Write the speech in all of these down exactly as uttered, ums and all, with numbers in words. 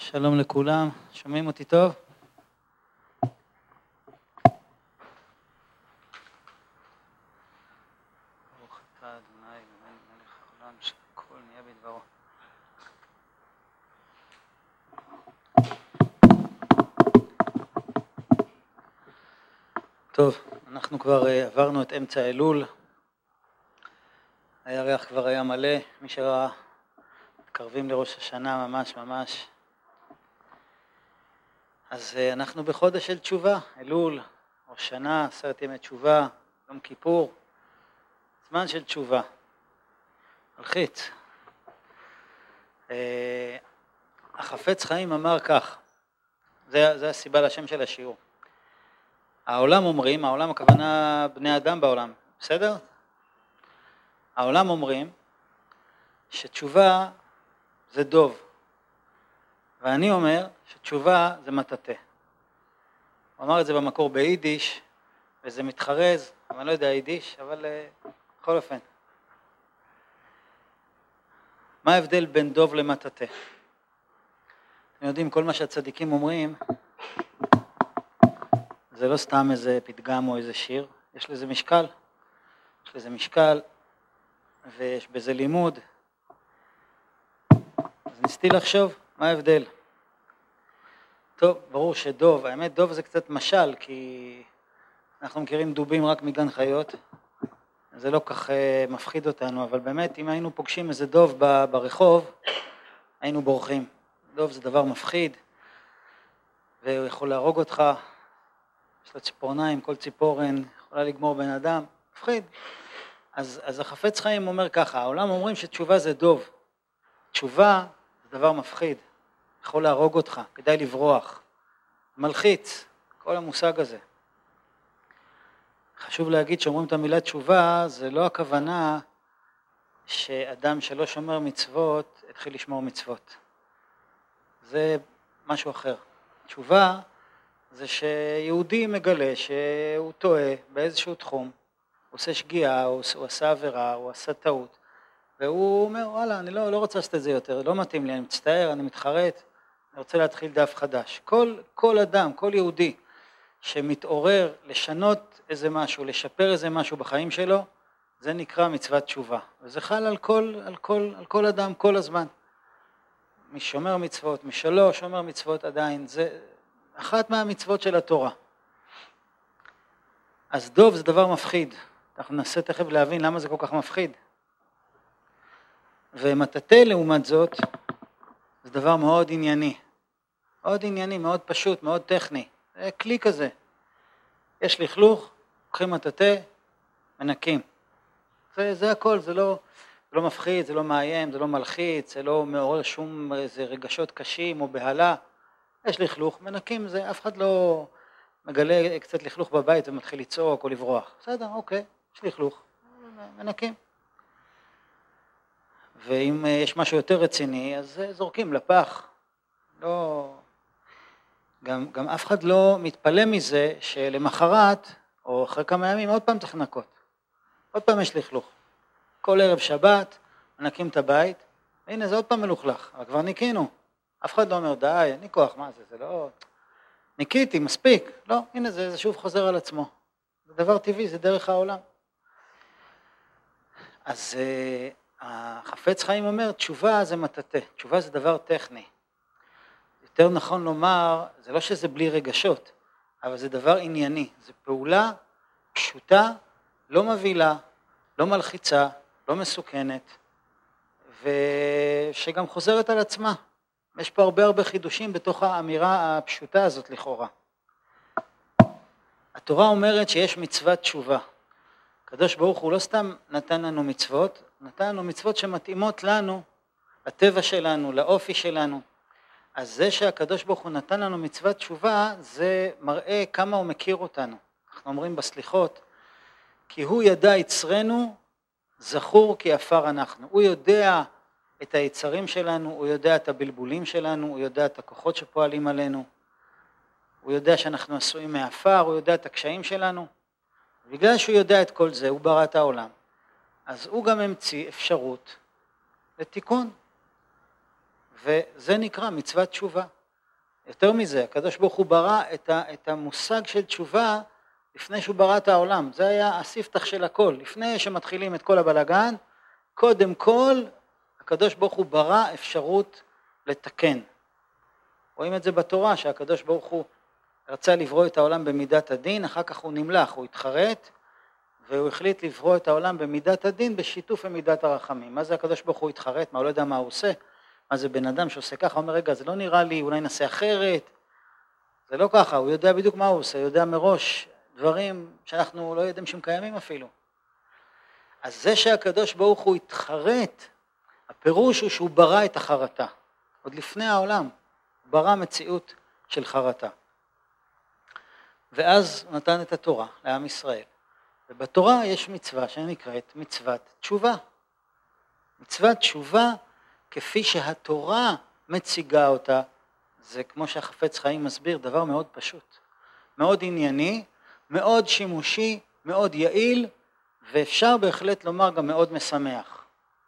שלום לכולם, שומעים אותי טוב? ברוך אתה אדוני אלוהינו מלך העולם שהכל נהיה בדברו. טוב, אנחנו כבר עברנו את אמצע אלול, הירח כבר היה מלא, מי שראה, מתקרבים לראש השנה ממש ממש. אז אנחנו בחודש של תשובה, אלול, ראש שנה, עשרת ימי תשובה, יום כיפור, זמן של תשובה, מלחיץ. החפץ חיים אמר כך, זה, זה הסיבה לשם של השיעור. העולם אומרים, העולם הכוונה בני אדם בעולם, בסדר? העולם אומרים שתשובה זה דוב, ואני אומר שתשובה זה מטאטא. הוא אמר את זה במקור ביידיש, וזה מתחרז, אני לא יודע יידיש, אבל בכל אופן. מה ההבדל בין דוב למטאטא? אתם יודעים, כל מה שהצדיקים אומרים, זה לא סתם איזה פתגם או איזה שיר, יש לזה משקל, יש לזה משקל, ויש בזה לימוד. אז ניסיתי לחשוב, מה ההבדל? טוב, ברור שדוב, האמת דוב זה קצת משל, כי אנחנו מכירים דובים רק מגן חיות, זה לא כך מפחיד אותנו, אבל באמת אם היינו פוגשים איזה דוב ברחוב, היינו בורחים. דוב זה דבר מפחיד, והוא יכול להרוג אותך, יש לו ציפורניים, כל ציפורן יכולה לגמור בן אדם, מפחיד. אז, אז החפץ חיים אומר ככה, העולם אומרים שתשובה זה דוב, תשובה זה דבר מפחיד, יכול להרוג אותך, כדאי לברוח, מלחיץ, כל המושג הזה. חשוב להגיד שאומרים את המילה תשובה, זה לא הכוונה שאדם שלא שומר מצוות התחיל לשמור מצוות. זה משהו אחר. תשובה זה שיהודי מגלה שהוא טועה באיזשהו תחום, הוא עושה שגיאה, הוא, הוא עשה עבירה, הוא עשה טעות, והוא אומר, וואלה, אני לא, לא רוצה לעשות את זה יותר, לא מתאים לי, אני מצטער, אני מתחרט, אני רוצה להתחיל דף חדש. כל, כל אדם, כל יהודי שמתעורר לשנות איזה משהו, לשפר איזה משהו בחיים שלו, זה נקרא מצוות תשובה. וזה חל על כל, על כל, על כל אדם, כל הזמן. מי שומר מצוות, מי שלא שומר מצוות עדיין, זה אחת מהמצוות של התורה. אז דוב זה דבר מפחיד. אנחנו ננסה תכף להבין למה זה כל כך מפחיד. ומטאטא לעומת זאת, זה דבר מאוד ענייני. מאוד ענייני, מאוד פשוט, מאוד טכני. זה כלי כזה. יש לכלוך, לוקחים מטאטא, מנקים. זה, זה הכל, זה לא, זה לא מפחיד, זה לא מאיים, זה לא מלחיץ, זה לא מעורר שום איזה רגשות קשים או בהלה. יש לכלוך, מנקים, זה אף אחד לא מגלה קצת לכלוך בבית ומתחיל לצעוק או לברוח. בסדר, אוקיי, יש לכלוך, מנקים. ואם יש משהו יותר רציני, אז זורקים לפח. לא... גם, גם אף אחד לא מתפלא מזה שלמחרת, או אחרי כמה ימים, עוד פעם צריך לנקות. עוד פעם יש לכלוך. כל ערב שבת, מנקים את הבית, והנה זה עוד פעם מלוכלך, אבל כבר ניקינו. אף אחד לא אומר, די, אין לי כוח, מה זה, זה לא... ניקיתי, מספיק. לא, הנה זה, זה שוב חוזר על עצמו. זה דבר טבעי, זה דרך העולם. אז uh, החפץ חיים אומר, תשובה זה מטאטא, תשובה זה דבר טכני. יותר נכון לומר, זה לא שזה בלי רגשות, אבל זה דבר ענייני, זה פעולה פשוטה, לא מבהילה, לא מלחיצה, לא מסוכנת, ושגם חוזרת על עצמה. יש פה הרבה הרבה חידושים בתוך האמירה הפשוטה הזאת לכאורה. התורה אומרת שיש מצוות תשובה. הקדוש ברוך הוא לא סתם נתן לנו מצוות, נתן לנו מצוות שמתאימות לנו, לטבע שלנו, לאופי שלנו. אז זה שהקדוש ברוך הוא נתן לנו מצוות תשובה, זה מראה כמה הוא מכיר אותנו. אנחנו אומרים בסליחות, כי הוא ידע יצרנו, זכור כי עפר אנחנו. הוא יודע את היצרים שלנו, הוא יודע את הבלבולים שלנו, הוא יודע את הכוחות שפועלים עלינו, הוא יודע שאנחנו עשויים מעפר, הוא יודע את הקשיים שלנו. בגלל שהוא יודע את כל זה, הוא ברא את העולם. אז הוא גם המציא אפשרות לתיקון. וזה נקרא מצוות תשובה. יותר מזה, הקדוש ברוך הוא ברא את, ה, את המושג של תשובה לפני שהוא ברא את העולם. זה היה הספתח של הכל. לפני שמתחילים את כל הבלגן, קודם כל הקדוש ברוך הוא ברא אפשרות לתקן. רואים את זה בתורה, שהקדוש ברוך הוא רצה לברוא את העולם במידת הדין, אחר כך הוא נמלך, הוא התחרט, והוא החליט לברוא את העולם במידת הדין בשיתוף במידת הרחמים. מה זה הקדוש ברוך הוא התחרט? מה, הוא לא יודע מה הוא עושה? מה זה בן אדם שעושה ככה? הוא אומר, רגע, זה לא נראה לי, אולי נעשה אחרת. זה לא ככה, הוא יודע בדיוק מה הוא עושה, הוא יודע מראש דברים שאנחנו לא יודעים שהם קיימים אפילו. אז זה שהקדוש ברוך הוא התחרט, הפירוש הוא שהוא ברא את החרטה. עוד לפני העולם, הוא ברא מציאות של חרטה. ואז הוא נתן את התורה לעם ישראל. ובתורה יש מצווה שנקראת מצוות תשובה. מצוות תשובה, כפי שהתורה מציגה אותה, זה כמו שהחפץ חיים מסביר, דבר מאוד פשוט, מאוד ענייני, מאוד שימושי, מאוד יעיל, ואפשר בהחלט לומר גם מאוד משמח.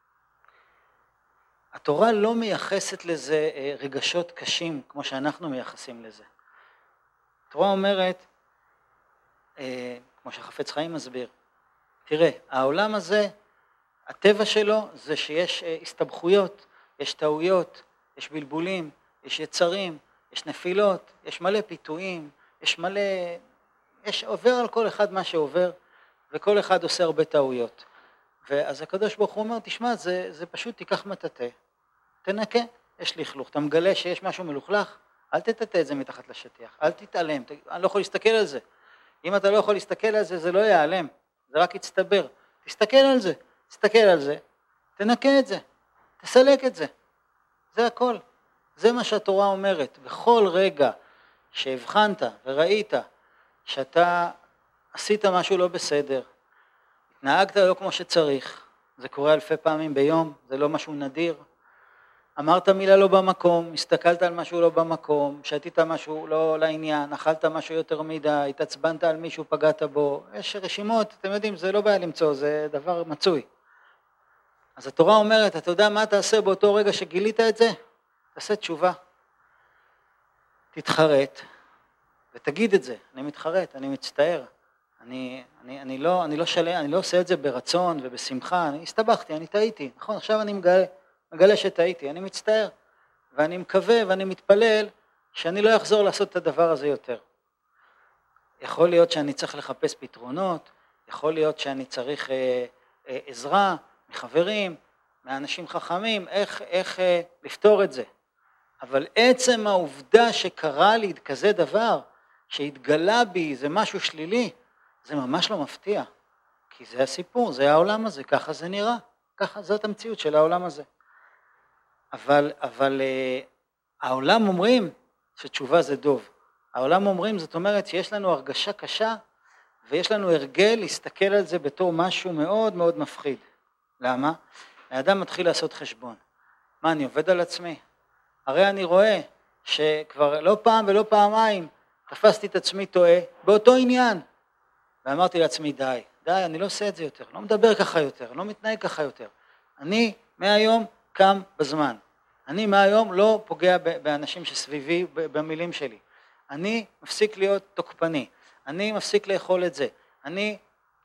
התורה לא מייחסת לזה רגשות קשים כמו שאנחנו מייחסים לזה. התורה אומרת, כמו שהחפץ חיים מסביר, תראה, העולם הזה, הטבע שלו זה שיש הסתבכויות, יש טעויות, יש בלבולים, יש יצרים, יש נפילות, יש מלא פיתויים, יש מלא, יש עובר על כל אחד מה שעובר, וכל אחד עושה הרבה טעויות. ואז הקדוש ברוך הוא אומר, תשמע, זה, זה פשוט תיקח מטאטא, תנקה, יש לכלוך, אתה מגלה שיש משהו מלוכלך, אל תטאטא את זה מתחת לשטיח, אל תתעלם, אני לא יכול להסתכל על זה. אם אתה לא יכול להסתכל על זה, זה לא ייעלם, זה רק יצטבר. תסתכל על זה, תסתכל על זה, תנקה את זה, תסלק את זה, זה הכל. זה מה שהתורה אומרת. בכל רגע שהבחנת וראית שאתה עשית משהו לא בסדר, התנהגת לא כמו שצריך, זה קורה אלפי פעמים ביום, זה לא משהו נדיר, אמרת מילה לא במקום, הסתכלת על משהו לא במקום, שתית משהו לא לעניין, אכלת משהו יותר מדי, התעצבנת על מישהו, פגעת בו, יש רשימות, אתם יודעים, זה לא בעיה למצוא, זה דבר מצוי. אז התורה אומרת, אתה יודע מה תעשה באותו רגע שגילית את זה? תעשה תשובה, תתחרט ותגיד את זה, אני מתחרט, אני מצטער, אני, אני, אני, לא, אני, לא שלה, אני לא עושה את זה ברצון ובשמחה, אני הסתבכתי, אני טעיתי, נכון, עכשיו אני מגלה, מגלה שטעיתי, אני מצטער, ואני מקווה ואני מתפלל שאני לא אחזור לעשות את הדבר הזה יותר. יכול להיות שאני צריך לחפש פתרונות, יכול להיות שאני צריך אה, אה, עזרה מחברים, מאנשים חכמים, איך, איך אה, לפתור את זה. אבל עצם העובדה שקרה לי כזה דבר, שהתגלה בי זה משהו שלילי, זה ממש לא מפתיע. כי זה הסיפור, זה העולם הזה, ככה זה נראה, ככה זאת המציאות של העולם הזה. אבל, אבל uh, העולם אומרים שתשובה זה דוב. העולם אומרים, זאת אומרת שיש לנו הרגשה קשה, ויש לנו הרגל להסתכל על זה בתור משהו מאוד מאוד מפחיד. למה? האדם מתחיל לעשות חשבון. מה, אני עובד על עצמי? הרי אני רואה שכבר לא פעם ולא פעמיים תפסתי את עצמי טועה באותו עניין. ואמרתי לעצמי, די, די, אני לא עושה את זה יותר, לא מדבר ככה יותר, לא מתנהג ככה יותר. אני מהיום קם בזמן. אני מהיום לא פוגע באנשים שסביבי במילים שלי. אני מפסיק להיות תוקפני. אני מפסיק לאכול את זה. אני,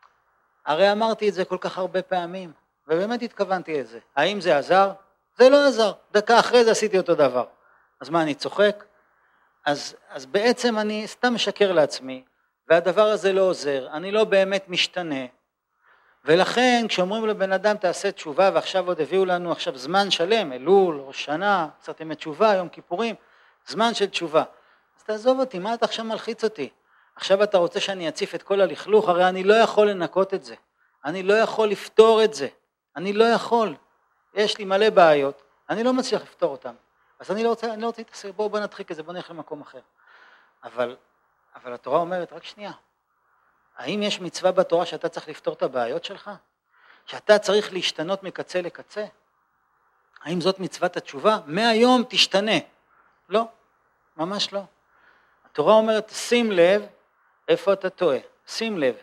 הרי אמרתי את זה כל כך הרבה פעמים, ובאמת התכוונתי את זה. האם זה עזר? זה לא עזר. דקה אחרי זה עשיתי אותו דבר. אז מה, אני צוחק? אז, אז בעצם אני סתם משקר לעצמי, והדבר הזה לא עוזר. אני לא באמת משתנה. ולכן כשאומרים לבן אדם תעשה תשובה, ועכשיו עוד הביאו לנו עכשיו זמן שלם, אלול, ראש שנה, קצת ימי תשובה, יום כיפורים, זמן של תשובה. אז תעזוב אותי, מה אתה עכשיו מלחיץ אותי? עכשיו אתה רוצה שאני אציף את כל הלכלוך, הרי אני לא יכול לנקות את זה. אני לא יכול לפתור את זה. אני לא יכול. יש לי מלא בעיות, אני לא מצליח לפתור אותם. אז אני לא רוצה, אני לא רוצה להתעסק, בואו בוא נדחיק את זה, בואו נלך למקום אחר. אבל, אבל התורה אומרת, רק שנייה, האם יש מצווה בתורה שאתה צריך לפתור את הבעיות שלך? שאתה צריך להשתנות מקצה לקצה? האם זאת מצוות התשובה? מהיום תשתנה. לא, ממש לא. התורה אומרת, שים לב איפה אתה טועה. שים לב.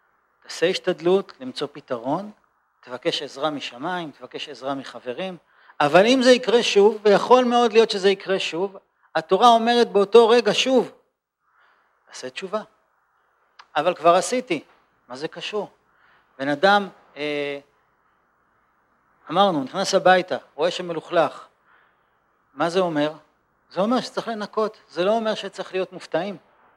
תעשה השתדלות למצוא פתרון, תבקש עזרה משמיים, תבקש עזרה מחברים. אבל אם זה יקרה שוב, ויכול מאוד להיות שזה יקרה שוב, התורה אומרת באותו רגע שוב, עשה תשובה. אבל כבר עשיתי, מה זה קשור? בן אדם, אה, אמרנו, נכנס הביתה, רואה שמלוכלך, מה זה אומר? זה אומר שצריך לנקות, זה לא אומר שצריך להיות מופתעים.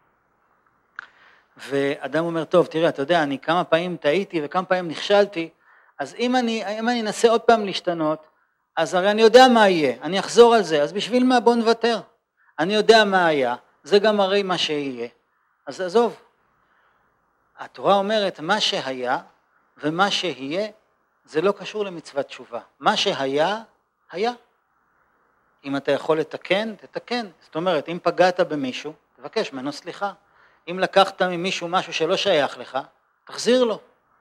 ואדם אומר, טוב, תראה, אתה יודע, אני כמה פעמים טעיתי וכמה פעמים נכשלתי, אז אם אני, אם אני אנסה עוד פעם להשתנות, אז הרי אני יודע מה יהיה, אני אחזור על זה, אז בשביל מה בוא נוותר? אני יודע מה היה, זה גם הרי מה שיהיה, אז עזוב. התורה אומרת, מה שהיה ומה שיהיה, זה לא קשור למצוות תשובה. מה שהיה, היה. אם אתה יכול לתקן, תתקן. זאת אומרת, אם פגעת במישהו, תבקש ממנו סליחה. אם לקחת ממישהו משהו שלא שייך לך, תחזיר לו.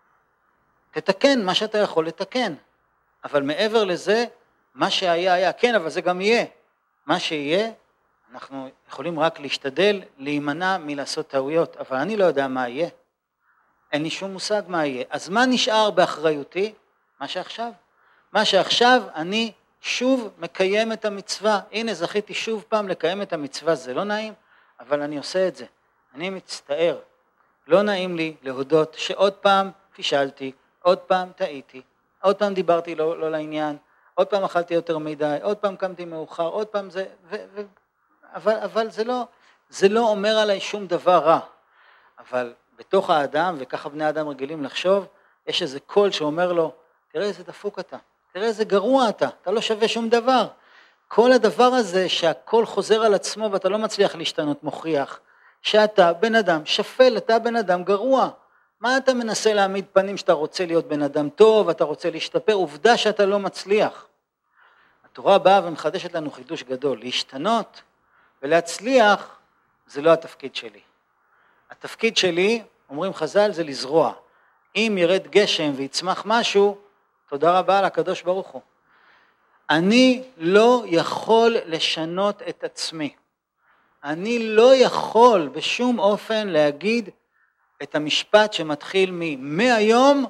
תתקן מה שאתה יכול לתקן. אבל מעבר לזה, מה שהיה היה, כן, אבל זה גם יהיה. מה שיהיה, אנחנו יכולים רק להשתדל, להימנע מלעשות טעויות, אבל אני לא יודע מה יהיה. אין לי שום מושג מה יהיה. אז מה נשאר באחריותי? מה שעכשיו. מה שעכשיו אני שוב מקיים את המצווה. הנה, זכיתי שוב פעם לקיים את המצווה, זה לא נעים, אבל אני עושה את זה. אני מצטער. לא נעים לי להודות שעוד פעם פישלתי, עוד פעם טעיתי, עוד פעם דיברתי לא, לא לעניין, עוד פעם אכלתי יותר מדי, עוד פעם קמתי מאוחר, עוד פעם זה, ו, ו, אבל, אבל זה לא, זה לא אומר עליי שום דבר רע. אבל בתוך האדם, וככה בני האדם רגילים לחשוב, יש איזה קול שאומר לו, תראה איזה דפוק אתה, תראה איזה גרוע אתה, אתה לא שווה שום דבר. כל הדבר הזה שהכל חוזר על עצמו ואתה לא מצליח להשתנות מוכיח, שאתה בן אדם שפל, אתה בן אדם גרוע. מה אתה מנסה להעמיד פנים שאתה רוצה להיות בן אדם טוב, אתה רוצה להשתפר, עובדה שאתה לא מצליח. התורה באה ומחדשת לנו חידוש גדול, להשתנות ולהצליח זה לא התפקיד שלי. התפקיד שלי, אומרים חז"ל, זה לזרוע. אם ירד גשם ויצמח משהו, תודה רבה לקדוש ברוך הוא. אני לא יכול לשנות את עצמי. אני לא יכול בשום אופן להגיד את המשפט שמתחיל מ-מהיום,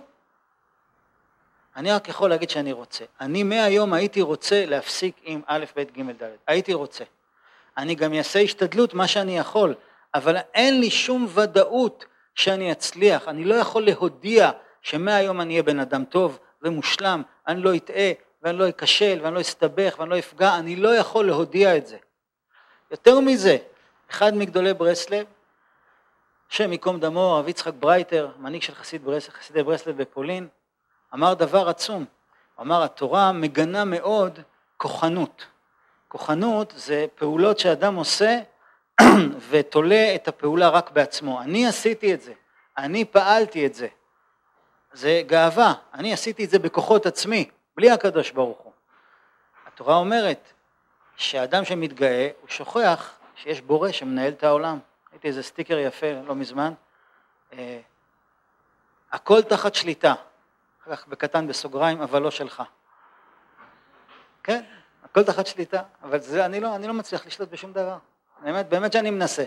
אני רק יכול להגיד שאני רוצה. אני מהיום הייתי רוצה להפסיק עם א', ב', ג', ד'. הייתי רוצה. אני גם אעשה השתדלות מה שאני יכול, אבל אין לי שום ודאות שאני אצליח. אני לא יכול להודיע שמהיום אני אהיה בן אדם טוב ומושלם, אני לא אטעה ואני לא אכשל ואני לא אסתבך ואני לא אפגע, אני לא יכול להודיע את זה. יותר מזה, אחד מגדולי ברסלב, שם מקום דמו, הרב יצחק ברייטר, מנהיג של חסיד ברסלב, חסידי ברסלב בפולין, אמר דבר עצום. הוא אמר, התורה מגנה מאוד כוחנות. כוחנות זה פעולות שאדם עושה ותולה את הפעולה רק בעצמו. אני עשיתי את זה, אני פעלתי את זה. זה גאווה, אני עשיתי את זה בכוחות עצמי, בלי הקדוש ברוך הוא. התורה אומרת שהאדם שמתגאה הוא שוכח שיש בורא שמנהל את העולם. הייתי איזה סטיקר יפה לא מזמן, אה, הכל תחת שליטה, אחר כך בקטן בסוגריים, אבל לא שלך. כן, הכל תחת שליטה, אבל זה, אני, לא, אני לא מצליח לשלוט בשום דבר. באמת, באמת שאני מנסה.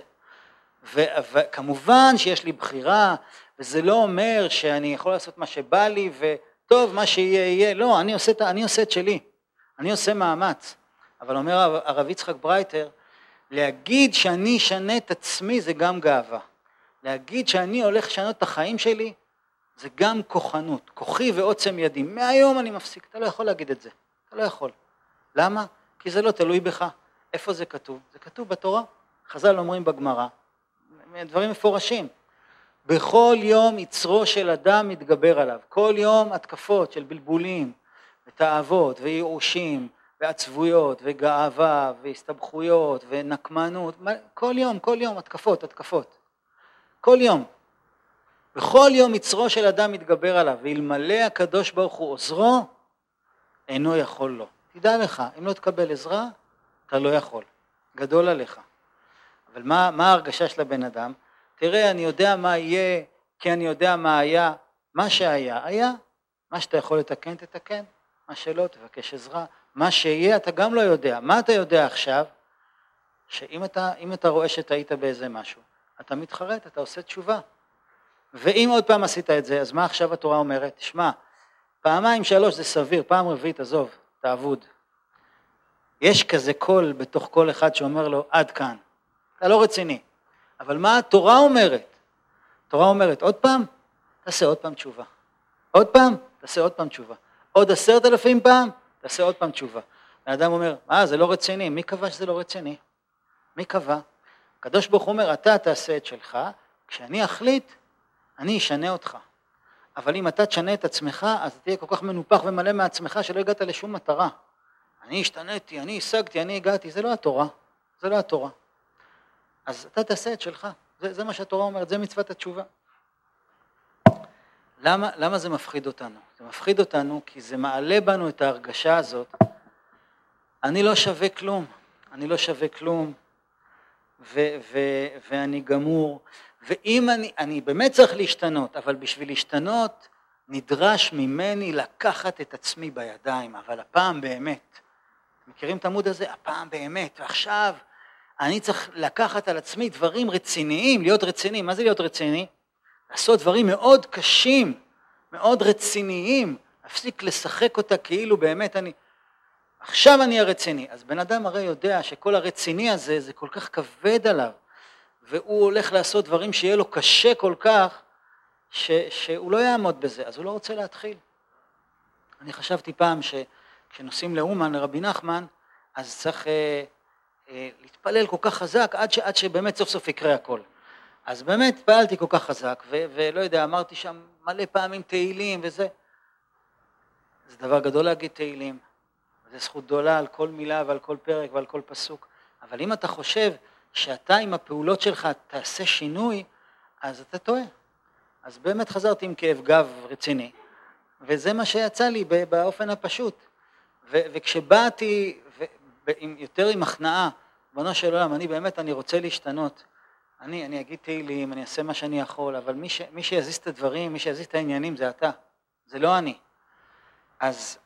וכמובן שיש לי בחירה, וזה לא אומר שאני יכול לעשות מה שבא לי, וטוב, מה שיהיה יהיה. לא, אני עושה, אני עושה את שלי. אני עושה מאמץ. אבל אומר הרב יצחק ברייטר, להגיד שאני אשנה את עצמי זה גם גאווה. להגיד שאני הולך לשנות את החיים שלי, זה גם כוחנות. כוחי ועוצם ידי. מהיום אני מפסיק. אתה לא יכול להגיד את זה. אתה לא יכול. למה? כי זה לא תלוי בך. איפה זה כתוב? זה כתוב בתורה. חז"ל אומרים בגמרא, דברים מפורשים. בכל יום יצרו של אדם מתגבר עליו. כל יום התקפות של בלבולים, ותאוות, וייאושים, ועצבויות, וגאווה, והסתבכויות, ונקמנות. כל יום, כל יום התקפות, התקפות. כל יום. בכל יום יצרו של אדם מתגבר עליו, ואלמלא הקדוש ברוך הוא עוזרו, אינו יכול לו. תדע לך, אם לא תקבל עזרה, אתה לא יכול. גדול עליך. אבל מה, מה ההרגשה של הבן אדם? תראה, אני יודע מה יהיה, כי אני יודע מה היה. מה שהיה, היה. מה שאתה יכול לתקן, תתקן. מה שלא, תבקש עזרה. מה שיהיה, אתה גם לא יודע. מה אתה יודע עכשיו? שאם אתה, אם אתה רואה שטעית באיזה משהו, אתה מתחרט, אתה עושה תשובה. ואם עוד פעם עשית את זה, אז מה עכשיו התורה אומרת? תשמע, פעמיים שלוש זה סביר, פעם רביעית, עזוב, תעבוד. יש כזה קול בתוך כל אחד שאומר לו, עד כאן, אתה לא רציני. אבל מה התורה אומרת? התורה אומרת, עוד פעם, תעשה עוד פעם תשובה. עוד פעם, תעשה עוד פעם תשובה. עוד עשרת אלפים פעם, תעשה עוד פעם תשובה. האדם אומר, אה, זה לא רציני. מי קבע שזה לא רציני? מי קבע? הקדוש ברוך הוא אומר, אתה תעשה את שלך, כשאני אחליט, אני אשנה אותך. אבל אם אתה תשנה את עצמך, אז תהיה כל כך מנופח ומלא מעצמך שלא הגעת לשום מטרה. אני השתניתי, אני השגתי, אני הגעתי, זה לא התורה. זה לא התורה. אז אתה תעשה את שלך. זה, זה מה שהתורה אומרת, זה מצוות התשובה. למה, למה זה מפחיד אותנו? זה מפחיד אותנו כי זה מעלה בנו את ההרגשה הזאת. אני לא שווה כלום, אני לא שווה כלום, ו, ו, ואני גמור. ואם אני, אני באמת צריך להשתנות, אבל בשביל להשתנות נדרש ממני לקחת את עצמי בידיים, אבל הפעם באמת. מכירים את העמוד הזה? הפעם באמת, ועכשיו אני צריך לקחת על עצמי דברים רציניים, להיות רציני. מה זה להיות רציני? לעשות דברים מאוד קשים, מאוד רציניים, להפסיק לשחק אותה כאילו באמת אני, עכשיו אני הרציני. אז בן אדם הרי יודע שכל הרציני הזה זה כל כך כבד עליו, והוא הולך לעשות דברים שיהיה לו קשה כל כך, ש, שהוא לא יעמוד בזה, אז הוא לא רוצה להתחיל. אני חשבתי פעם שכשנוסעים לאומן, לרבי נחמן, אז צריך אה, אה, להתפלל כל כך חזק, עד, ש, עד שבאמת סוף סוף יקרה הכל. אז באמת פעלתי כל כך חזק, ו- ולא יודע, אמרתי שם מלא פעמים תהילים וזה. זה דבר גדול להגיד תהילים, זה זכות גדולה על כל מילה ועל כל פרק ועל כל פסוק. אבל אם אתה חושב שאתה עם הפעולות שלך תעשה שינוי, אז אתה טועה. אז באמת חזרתי עם כאב גב רציני, וזה מה שיצא לי באופן הפשוט. ו- וכשבאתי, ו- יותר עם הכנעה, בנו של עולם, אני באמת, אני רוצה להשתנות. אני, אני אגיד תהילים, אני אעשה מה שאני יכול, אבל מי, ש, מי שיזיז את הדברים, מי שיזיז את העניינים זה אתה, זה לא אני. אז,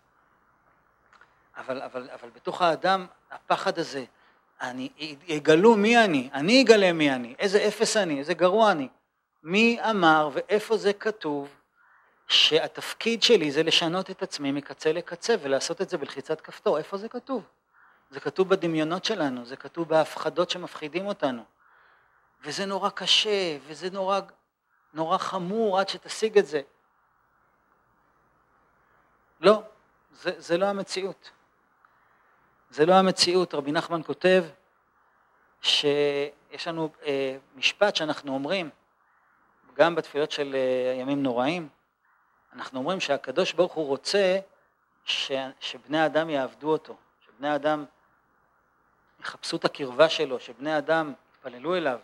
אבל, אבל, אבל בתוך האדם, הפחד הזה, אני, יגלו מי אני, אני אגלה מי אני, איזה אפס אני, איזה גרוע אני. מי אמר ואיפה זה כתוב שהתפקיד שלי זה לשנות את עצמי מקצה לקצה ולעשות את זה בלחיצת כפתור, איפה זה כתוב? זה כתוב בדמיונות שלנו, זה כתוב בהפחדות שמפחידים אותנו. וזה נורא קשה, וזה נורא, נורא חמור עד שתשיג את זה. לא, זה, זה לא המציאות. זה לא המציאות. רבי נחמן כותב שיש לנו אה, משפט שאנחנו אומרים, גם בתפילות של אה, ימים נוראים, אנחנו אומרים שהקדוש ברוך הוא רוצה ש, שבני אדם יעבדו אותו, שבני אדם יחפשו את הקרבה שלו, שבני אדם יתפללו אליו,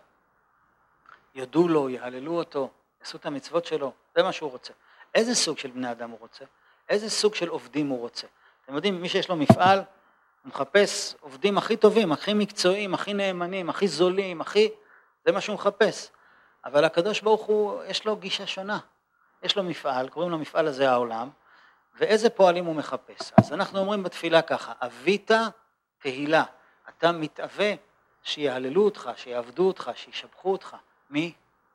יודו לו, יהללו אותו, יעשו את המצוות שלו, זה מה שהוא רוצה. איזה סוג של בני אדם הוא רוצה? איזה סוג של עובדים הוא רוצה? אתם יודעים, מי שיש לו מפעל, הוא מחפש עובדים הכי טובים, הכי מקצועיים, הכי נאמנים, הכי זולים, הכי... זה מה שהוא מחפש. אבל הקדוש ברוך הוא, יש לו גישה שונה. יש לו מפעל, קוראים לו מפעל הזה העולם, ואיזה פועלים הוא מחפש. אז אנחנו אומרים בתפילה ככה, אבית תהילה, אתה מתאווה שיהללו אותך, שיעבדו אותך, שישבחו אותך. מי?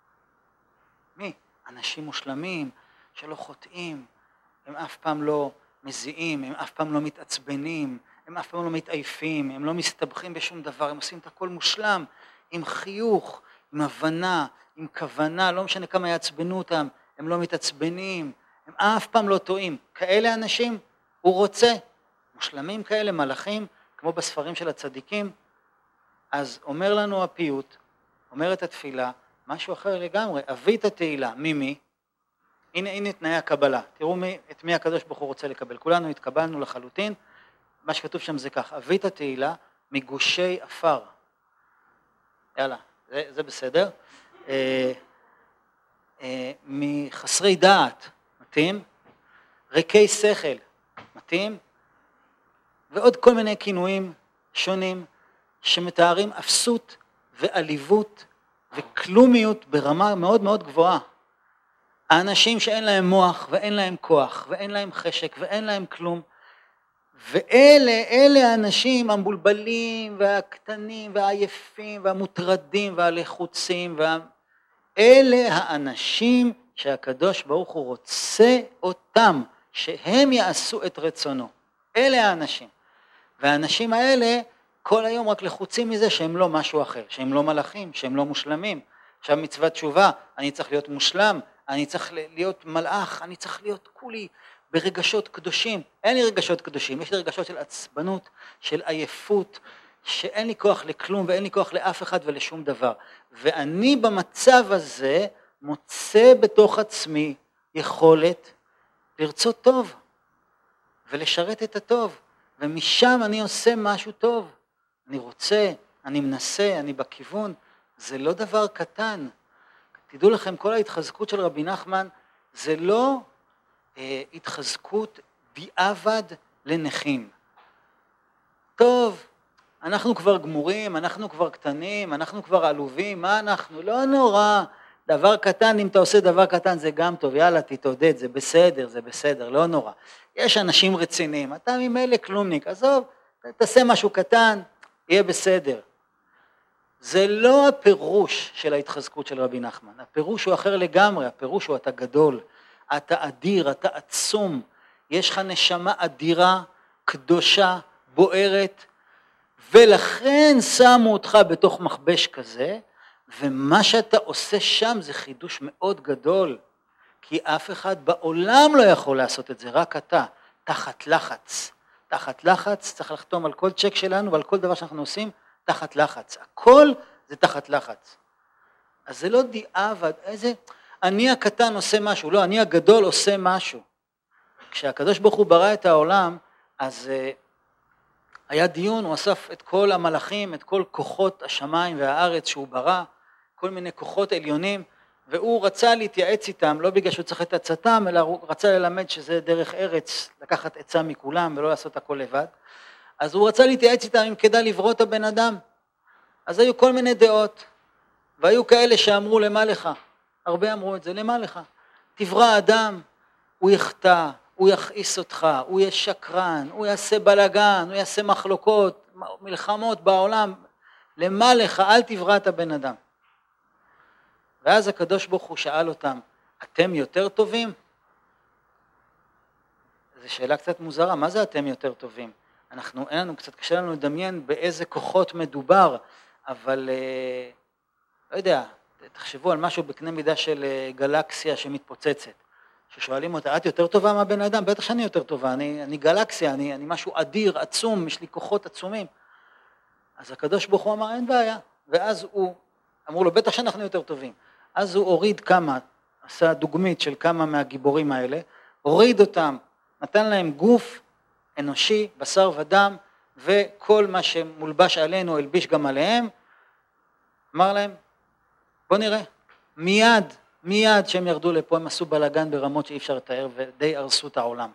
מי? אנשים מושלמים שלא חוטאים, הם אף פעם לא מזיעים, הם אף פעם לא מתעצבנים, הם אף פעם לא מתעייפים, הם לא מסתבכים בשום דבר, הם עושים את הכל מושלם, עם חיוך, עם הבנה, עם כוונה, לא משנה כמה יעצבנו אותם, הם לא מתעצבנים, הם אף פעם לא טועים. כאלה אנשים הוא רוצה, מושלמים כאלה, מלאכים, כמו בספרים של הצדיקים. אז אומר לנו הפיוט, אומרת התפילה, משהו אחר לגמרי, אבית התהילה, ממי? הנה, הנה תנאי הקבלה, תראו מי, את מי הקדוש ברוך הוא רוצה לקבל, כולנו התקבלנו לחלוטין, מה שכתוב שם זה כך, אבית התהילה מגושי אפר, יאללה, זה, זה בסדר, אה, אה, מחסרי דעת, מתאים, ריקי שכל, מתאים, ועוד כל מיני כינויים שונים, שמתארים אפסות ועליבות וכלומיות ברמה מאוד מאוד גבוהה. האנשים שאין להם מוח ואין להם כוח ואין להם חשק ואין להם כלום, ואלה, אלה האנשים המבולבלים והקטנים והעייפים והמוטרדים והלחוצים, וה... אלה האנשים שהקדוש ברוך הוא רוצה אותם, שהם יעשו את רצונו. אלה האנשים. והאנשים האלה כל היום רק לחוצים מזה שהם לא משהו אחר, שהם לא מלאכים, שהם לא מושלמים. עכשיו מצוות תשובה, אני צריך להיות מושלם, אני צריך להיות מלאך, אני צריך להיות כולי ברגשות קדושים. אין לי רגשות קדושים, יש לי רגשות של עצבנות, של עייפות, שאין לי כוח לכלום ואין לי כוח לאף אחד ולשום דבר. ואני במצב הזה מוצא בתוך עצמי יכולת לרצות טוב ולשרת את הטוב, ומשם אני עושה משהו טוב. אני רוצה, אני מנסה, אני בכיוון. זה לא דבר קטן. תדעו לכם, כל ההתחזקות של רבי נחמן זה לא אה, התחזקות דיעבד לנכים. טוב, אנחנו כבר גמורים, אנחנו כבר קטנים, אנחנו כבר עלובים, מה אנחנו? לא נורא, דבר קטן, אם אתה עושה דבר קטן זה גם טוב, יאללה תתעודד, זה בסדר, זה בסדר, לא נורא. יש אנשים רציניים, אתה ממילא כלומניק, עזוב, תעשה משהו קטן, יהיה בסדר. זה לא הפירוש של ההתחזקות של רבי נחמן, הפירוש הוא אחר לגמרי, הפירוש הוא אתה גדול, אתה אדיר, אתה עצום, יש לך נשמה אדירה, קדושה, בוערת, ולכן שמו אותך בתוך מכבש כזה, ומה שאתה עושה שם זה חידוש מאוד גדול, כי אף אחד בעולם לא יכול לעשות את זה, רק אתה, תחת לחץ. תחת לחץ, צריך לחתום על כל צ'ק שלנו ועל כל דבר שאנחנו עושים, תחת לחץ. הכל זה תחת לחץ. אז זה לא דיעבד, איזה, אני הקטן עושה משהו, לא, אני הגדול עושה משהו. כשהקדוש ברוך הוא ברא את העולם, אז uh, היה דיון, הוא אסף את כל המלאכים, את כל כוחות השמיים והארץ שהוא ברא, כל מיני כוחות עליונים, והוא רצה להתייעץ איתם, לא בגלל שהוא צריך את עצתם, אלא הוא רצה ללמד שזה דרך ארץ, לקחת עצה מכולם ולא לעשות הכל לבד. אז הוא רצה להתייעץ איתם אם כדאי לברוא את הבן אדם. אז היו כל מיני דעות, והיו כאלה שאמרו למה לך, הרבה אמרו את זה, למה לך? תברא אדם, הוא יחטא, הוא יכעיס אותך, הוא יהיה שקרן, הוא יעשה בלגן, הוא יעשה מחלוקות, מלחמות בעולם, למה לך? אל תברא את הבן אדם. ואז הקדוש ברוך הוא שאל אותם, אתם יותר טובים? זו שאלה קצת מוזרה, מה זה אתם יותר טובים? אנחנו, אין לנו, קצת קשה לנו לדמיין באיזה כוחות מדובר, אבל לא יודע, תחשבו על משהו בקנה מידה של גלקסיה שמתפוצצת, ששואלים אותה, את יותר טובה מהבן אדם? בטח שאני יותר טובה, אני, אני גלקסיה, אני, אני משהו אדיר, עצום, יש לי כוחות עצומים. אז הקדוש ברוך הוא אמר, אין בעיה, ואז הוא, אמרו לו, בטח שאנחנו יותר טובים. אז הוא הוריד כמה, עשה דוגמית של כמה מהגיבורים האלה, הוריד אותם, נתן להם גוף אנושי, בשר ודם, וכל מה שמולבש עלינו הלביש גם עליהם, אמר להם, בוא נראה, מיד, מיד שהם ירדו לפה, הם עשו בלגן ברמות שאי אפשר לתאר, ודי הרסו את העולם.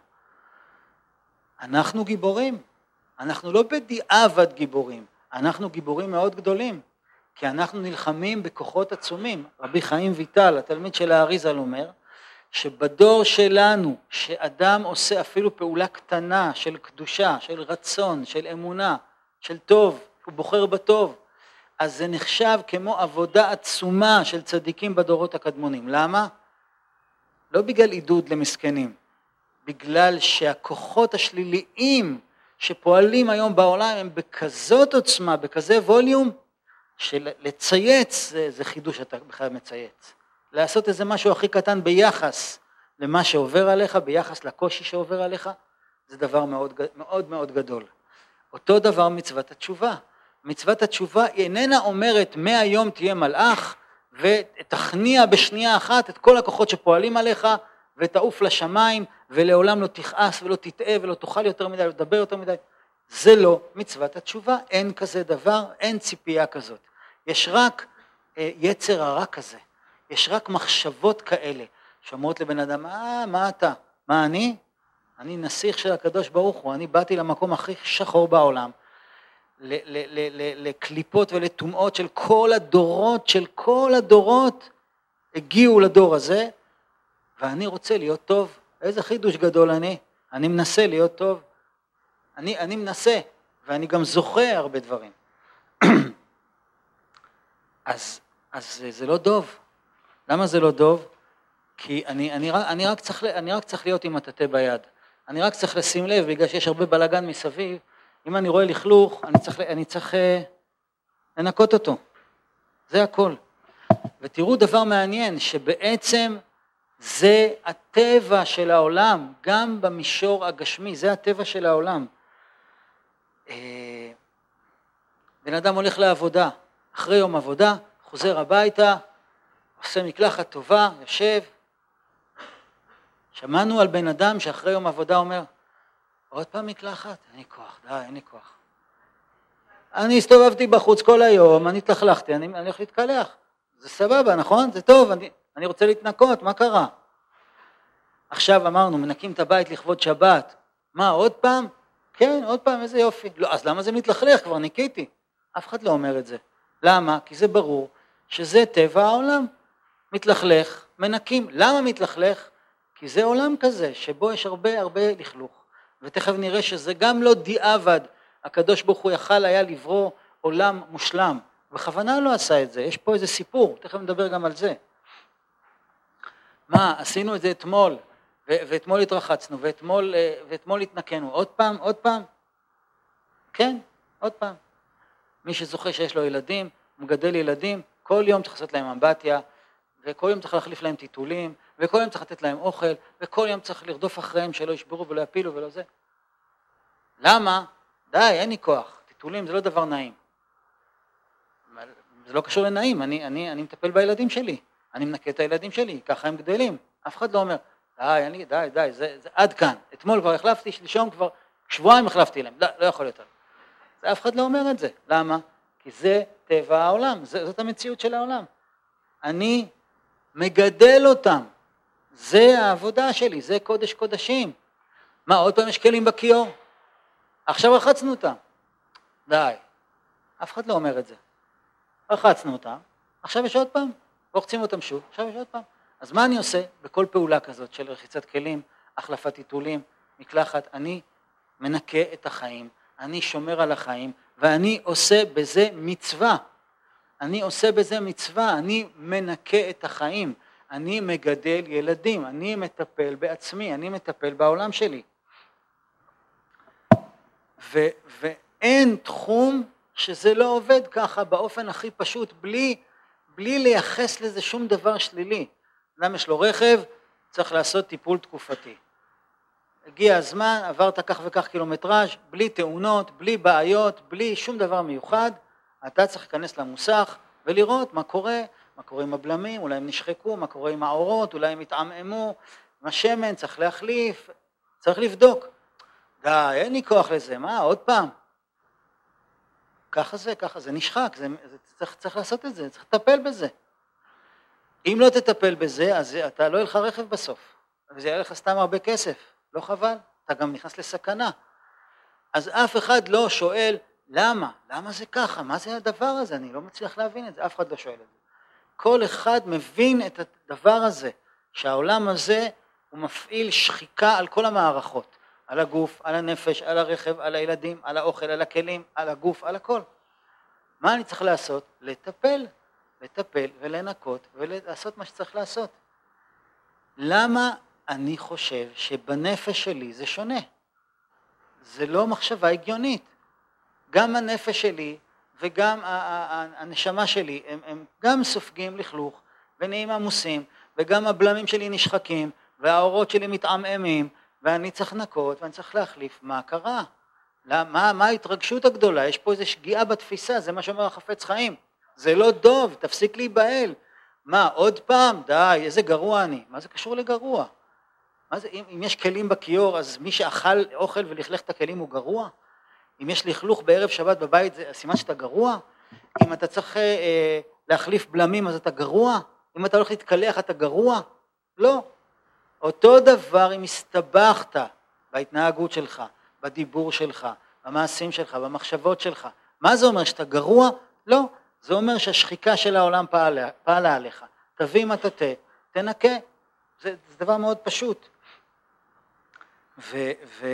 אנחנו גיבורים, אנחנו לא בדיעבד גיבורים, אנחנו גיבורים מאוד גדולים, כי אנחנו נלחמים בכוחות עצומים. רבי חיים ויטל, התלמיד של האריז"ל אומר, שבדור שלנו, שאדם עושה אפילו פעולה קטנה של קדושה, של רצון, של אמונה, של טוב, הוא בוחר בטוב, אז זה נחשב כמו עבודה עצומה של צדיקים בדורות הקדמונים. למה? לא בגלל עידוד למסכנים, בגלל שהכוחות השליליים שפועלים היום בעולם הם בכזאת עוצמה, בכזה ווליום, שלצייץ זה, זה חידוש אתה בכלל מצייץ. לעשות איזה משהו הכי קטן ביחס למה שעובר עליך, ביחס לקושי שעובר עליך, זה דבר מאוד מאוד מאוד גדול. אותו דבר מצוות התשובה. מצוות התשובה היא איננה אומרת מהיום תהיה מלאך ותכניע בשנייה אחת את כל הכוחות שפועלים עליך ותעוף לשמיים ולעולם לא תכעס ולא תטעה ולא תוכל יותר מדי, לא תדבר יותר מדי. זה לא מצוות התשובה, אין כזה דבר, אין ציפייה כזאת. יש רק אה, יצר הרע כזה, יש רק מחשבות כאלה, שאומרות לבן אדם, אה, מה אתה? מה אני? אני נסיך של הקדוש ברוך הוא, אני באתי למקום הכי שחור בעולם, לקליפות ולטומאות של כל הדורות, של כל הדורות הגיעו לדור הזה, ואני רוצה להיות טוב. איזה חידוש גדול אני, אני מנסה להיות טוב, אני, אני מנסה, ואני גם זוכה הרבה דברים. אז, אז זה לא דוב. למה זה לא דוב? כי אני, אני, אני, רק צריך, אני רק צריך להיות עם הטאטא ביד. אני רק צריך לשים לב, בגלל שיש הרבה בלגן מסביב, אם אני רואה לכלוך, אני צריך, אני צריך לנקות אותו. זה הכל. ותראו דבר מעניין, שבעצם זה הטבע של העולם, גם במישור הגשמי, זה הטבע של העולם. בן אדם הולך לעבודה, אחרי יום עבודה, חוזר הביתה, עושה מקלחת טובה, יושב. שמענו על בן אדם שאחרי יום עבודה אומר, עוד פעם מקלחת? אין לי כוח, די, אין לי כוח. אני הסתובבתי בחוץ כל היום, אני התלכלכתי, אני, אני הולך להתקלח. זה סבבה, נכון? זה טוב, אני, אני רוצה להתנקות, מה קרה? עכשיו אמרנו, מנקים את הבית לכבוד שבת. מה, עוד פעם? כן, עוד פעם, איזה יופי. לא, אז למה זה מתלכלך? כבר ניקיתי. אף אחד לא אומר את זה. למה? כי זה ברור שזה טבע העולם. מתלכלך, מנקים. למה מתלכלך? כי זה עולם כזה, שבו יש הרבה הרבה לכלוך. ותכף נראה שזה גם לא דיעבד. הקדוש ברוך הוא יכל היה לברוא עולם מושלם. בכוונה לא עשה את זה. יש פה איזה סיפור, תכף נדבר גם על זה. מה, עשינו את זה אתמול, ו- ואתמול התרחצנו, ואתמול, ואתמול התנקנו. עוד פעם, עוד פעם? כן, עוד פעם. מי שזוכה שיש לו ילדים, מגדל ילדים, כל יום צריך לעשות להם אמבטיה, וכל יום צריך להחליף להם טיטולים, וכל יום צריך לתת להם אוכל, וכל יום צריך לרדוף אחריהם שלא ישברו ולא יפילו ולא זה. למה? די, אין לי כוח. טיטולים זה לא דבר נעים. זה לא קשור לנעים, אני, אני, אני מטפל בילדים שלי. אני מנקה את הילדים שלי, ככה הם גדלים. אף אחד לא אומר, די, אני, די, די, זה, זה עד כאן. אתמול כבר החלפתי, שלשום כבר, שבועיים החלפתי להם, לא, לא יכול יותר. זה אף אחד לא אומר את זה. למה? כי זה טבע העולם, זה, זאת המציאות של העולם. אני מגדל אותם. זה העבודה שלי, זה קודש קודשים. מה, עוד פעם יש כלים בכיור? עכשיו רחצנו אותם. די. אף אחד לא אומר את זה. רחצנו אותם, עכשיו יש עוד פעם, רוחצים אותם שוב, עכשיו יש עוד פעם. אז מה אני עושה בכל פעולה כזאת של רחיצת כלים, החלפת טיטולים, מקלחת? אני מנקה את החיים, אני שומר על החיים, ואני עושה בזה מצווה. אני עושה בזה מצווה, אני מנקה את החיים, אני מגדל ילדים, אני מטפל בעצמי, אני מטפל בעולם שלי. ו- ואין תחום שזה לא עובד ככה באופן הכי פשוט, בלי, בלי לייחס לזה שום דבר שלילי. אדם יש לו רכב, צריך לעשות טיפול תקופתי. הגיע הזמן, עברת כך וכך קילומטראז', בלי תאונות, בלי בעיות, בלי שום דבר מיוחד, אתה צריך להיכנס למוסך ולראות מה קורה, מה קורה עם הבלמים, אולי הם נשחקו, מה קורה עם האורות, אולי הם התעממו, עם השמן, צריך להחליף, צריך לבדוק. די, אין לי כוח לזה, מה, עוד פעם? ככה זה, ככה זה נשחק, זה, זה, צריך, צריך לעשות את זה, צריך לטפל בזה. אם לא תטפל בזה, אז אתה לא יהיה לך רכב בסוף, וזה יהיה לך סתם הרבה כסף, לא חבל, אתה גם נכנס לסכנה. אז אף אחד לא שואל, למה? למה זה ככה? מה זה הדבר הזה? אני לא מצליח להבין את זה, אף אחד לא שואל את זה. כל אחד מבין את הדבר הזה, שהעולם הזה הוא מפעיל שחיקה על כל המערכות. על הגוף, על הנפש, על הרכב, על הילדים, על האוכל, על הכלים, על הגוף, על הכל. מה אני צריך לעשות? לטפל, לטפל ולנקות ולעשות מה שצריך לעשות. למה אני חושב שבנפש שלי זה שונה? זה לא מחשבה הגיונית. גם הנפש שלי וגם הנשמה שלי, הם, הם גם סופגים לכלוך ונהיים עמוסים, וגם הבלמים שלי נשחקים, והאורות שלי מתעמעמים, ואני צריך לנקות ואני צריך להחליף. מה קרה? מה, מה ההתרגשות הגדולה? יש פה איזו שגיאה בתפיסה, זה מה שאומר החפץ חיים. זה לא דוב, תפסיק להיבהל. מה, עוד פעם? די, איזה גרוע אני. מה זה קשור לגרוע? מה זה, אם, אם יש כלים בכיור, אז מי שאכל אוכל ולכלך את הכלים הוא גרוע? אם יש לכלוך בערב שבת בבית, זה סימן שאתה גרוע? אם אתה צריך אה, להחליף בלמים, אז אתה גרוע? אם אתה הולך להתקלח, אתה גרוע? לא. אותו דבר אם הסתבכת בהתנהגות שלך, בדיבור שלך, במעשים שלך, במחשבות שלך. מה זה אומר? שאתה גרוע? לא. זה אומר שהשחיקה של העולם פעלה, פעלה עליך. תביא מטאטא, תנקה. זה, זה דבר מאוד פשוט. ו,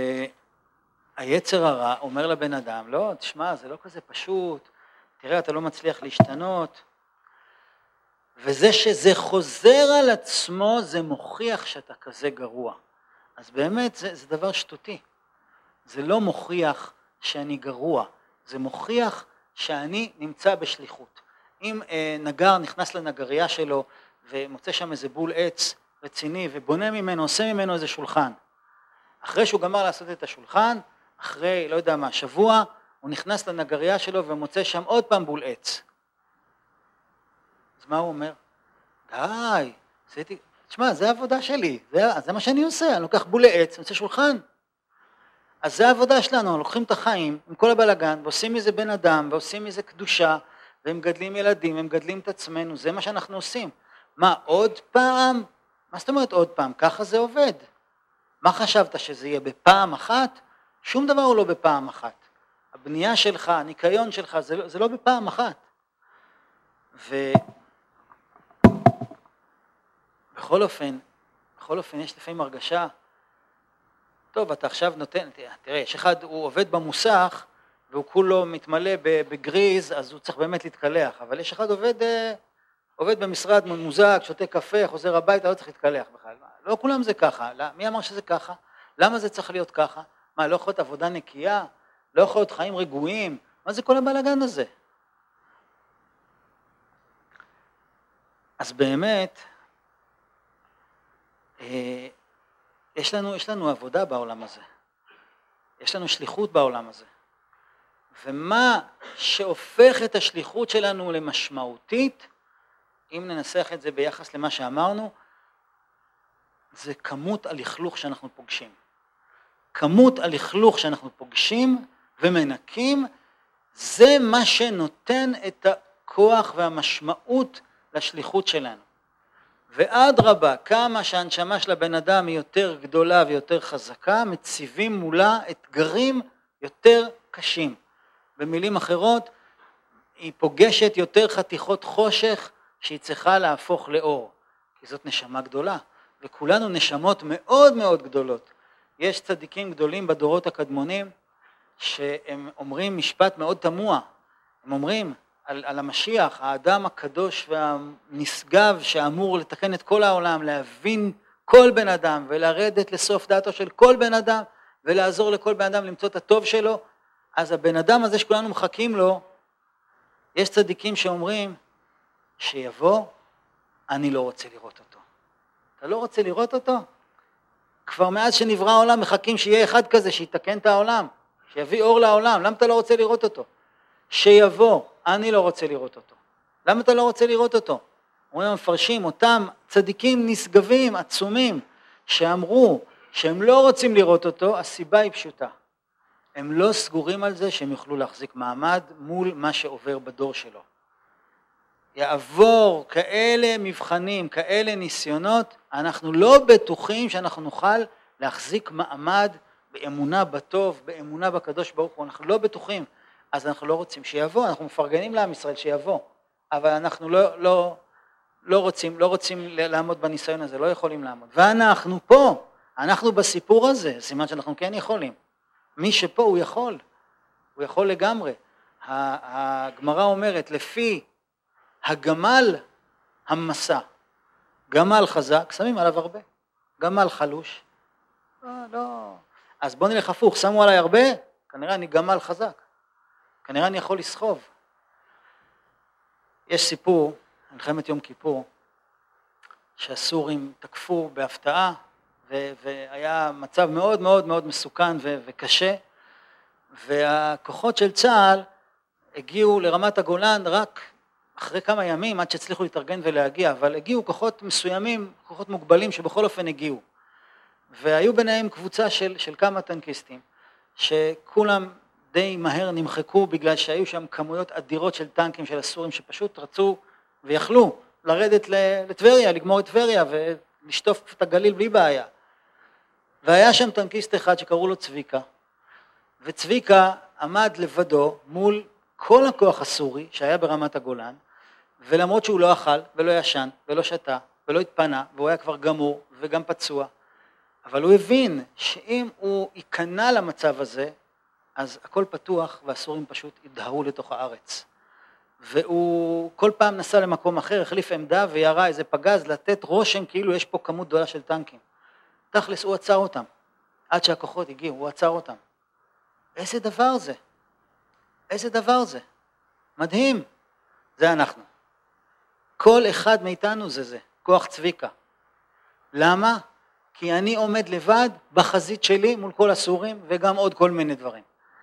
והיצר הרע אומר לבן אדם, לא, תשמע, זה לא כזה פשוט. תראה, אתה לא מצליח להשתנות. וזה שזה חוזר על עצמו, זה מוכיח שאתה כזה גרוע. אז באמת זה, זה דבר שטותי. זה לא מוכיח שאני גרוע, זה מוכיח שאני נמצא בשליחות. אם אה, נגר נכנס לנגריה שלו ומוצא שם איזה בול עץ רציני ובונה ממנו, עושה ממנו איזה שולחן, אחרי שהוא גמר לעשות את השולחן, אחרי לא יודע מה, שבוע, הוא נכנס לנגריה שלו ומוצא שם עוד פעם בול עץ. אז מה הוא אומר? די, עשיתי, תשמע, זה העבודה שלי, זה, זה מה שאני עושה, אני לוקח בול עץ, אני עושה שולחן. אז זה העבודה שלנו, לוקחים את החיים עם כל הבלגן, ועושים מזה בן אדם, ועושים מזה קדושה, והם גדלים ילדים, הם גדלים את עצמנו, זה מה שאנחנו עושים. מה, עוד פעם? מה זאת אומרת עוד פעם? ככה זה עובד. מה חשבת, שזה יהיה בפעם אחת? שום דבר הוא לא בפעם אחת. הבנייה שלך, הניקיון שלך, זה, זה לא בפעם אחת. ובכל אופן, בכל אופן יש לפעמים הרגשה, טוב, אתה עכשיו נותן, תראה, יש אחד, הוא עובד במוסך, והוא כולו מתמלא בגריז, אז הוא צריך באמת להתקלח, אבל יש אחד עובד, עובד במשרד ממוזג, שותה קפה, חוזר הביתה, לא צריך להתקלח בכלל. לא כולם זה ככה, מי אמר שזה ככה? למה זה צריך להיות ככה? מה, לא יכול להיות עבודה נקייה? לא יכול להיות חיים רגועים? מה זה כל הבלגן הזה? אז באמת, יש לנו, יש לנו עבודה בעולם הזה. יש לנו שליחות בעולם הזה. ומה שהופך את השליחות שלנו למשמעותית, אם ננסח את זה ביחס למה שאמרנו, זה כמות הלכלוך שאנחנו פוגשים. כמות הלכלוך שאנחנו פוגשים ומנקים, זה מה שנותן את הכוח והמשמעות לשליחות שלנו. ועד רבה, כמה שהנשמה של הבן אדם היא יותר גדולה ויותר חזקה, מציבים מולה אתגרים יותר קשים. במילים אחרות, היא פוגשת יותר חתיכות חושך שהיא צריכה להפוך לאור, כי זאת נשמה גדולה, וכולנו נשמות מאוד מאוד גדולות. יש צדיקים גדולים בדורות הקדמונים, שהם אומרים משפט מאוד תמוה, הם אומרים על, על המשיח, האדם הקדוש והנשגב שאמור לתקן את כל העולם, להבין כל בן אדם ולרדת לסוף דעתו של כל בן אדם, ולעזור לכל בן אדם למצוא את הטוב שלו, אז הבן אדם הזה שכולנו מחכים לו, יש צדיקים שאומרים, שיבוא, אני לא רוצה לראות אותו. אתה לא רוצה לראות אותו? כבר מאז שנברא העולם מחכים שיהיה אחד כזה שיתקן את העולם, שיביא אור לעולם, למה אתה לא רוצה לראות אותו? שיבוא, אני לא רוצה לראות אותו. למה אתה לא רוצה לראות אותו? אומרים המפרשים, אותם צדיקים נשגבים, עצומים, שאמרו שהם לא רוצים לראות אותו, הסיבה היא פשוטה. הם לא סגורים על זה שהם יוכלו להחזיק מעמד מול מה שעובר בדור שלו. יעבור כאלה מבחנים, כאלה ניסיונות, אנחנו לא בטוחים שאנחנו נוכל להחזיק מעמד באמונה בטוב, באמונה בקדוש ברוך הוא, אנחנו לא בטוחים, אז אנחנו לא רוצים שיבוא, אנחנו מפרגנים לעם ישראל שיבוא, אבל אנחנו לא, לא, לא רוצים, לא רוצים לעמוד בניסיון הזה, לא יכולים לעמוד. ואנחנו פה, אנחנו בסיפור הזה, סימן שאנחנו כן יכולים. מי שפה הוא יכול, הוא יכול לגמרי. הגמרא אומרת, לפי הגמל המסע, גמל חזק, שמים עליו הרבה, גמל חלוש, לא, לא. אז בוא נלך הפוך, שמו עליי הרבה, כנראה אני גמל חזק, כנראה אני יכול לסחוב. יש סיפור, מלחמת יום כיפור, שהסורים תקפו בהפתעה, ו- והיה מצב מאוד מאוד מאוד מסוכן ו- וקשה, והכוחות של צה"ל הגיעו לרמת הגולן רק אחרי כמה ימים עד שהצליחו להתארגן ולהגיע, אבל הגיעו כוחות מסוימים, כוחות מוגבלים שבכל אופן הגיעו. והיו ביניהם קבוצה של, של כמה טנקיסטים, שכולם די מהר נמחקו בגלל שהיו שם כמויות אדירות של טנקים של הסורים שפשוט רצו ויכלו לרדת לטבריה, לגמור את טבריה ולשטוף את הגליל בלי בעיה. והיה שם טנקיסט אחד שקראו לו צביקה, וצביקה עמד לבדו מול כל הכוח הסורי שהיה ברמת הגולן, ולמרות שהוא לא אכל ולא ישן ולא שתה ולא התפנה, והוא היה כבר גמור וגם פצוע, אבל הוא הבין שאם הוא ייכנע למצב הזה, אז הכל פתוח והסורים פשוט ידהרו לתוך הארץ. והוא כל פעם נסע למקום אחר, החליף עמדה וירה איזה פגז לתת רושם כאילו יש פה כמות גדולה של טנקים. תכלס הוא עצר אותם, עד שהכוחות הגיעו, הוא עצר אותם. איזה דבר זה? איזה דבר זה? מדהים. זה אנחנו. כל אחד מאיתנו זה זה, כוח צביקה. למה? כי אני עומד לבד בחזית שלי מול כל הסורים וגם עוד כל מיני דברים.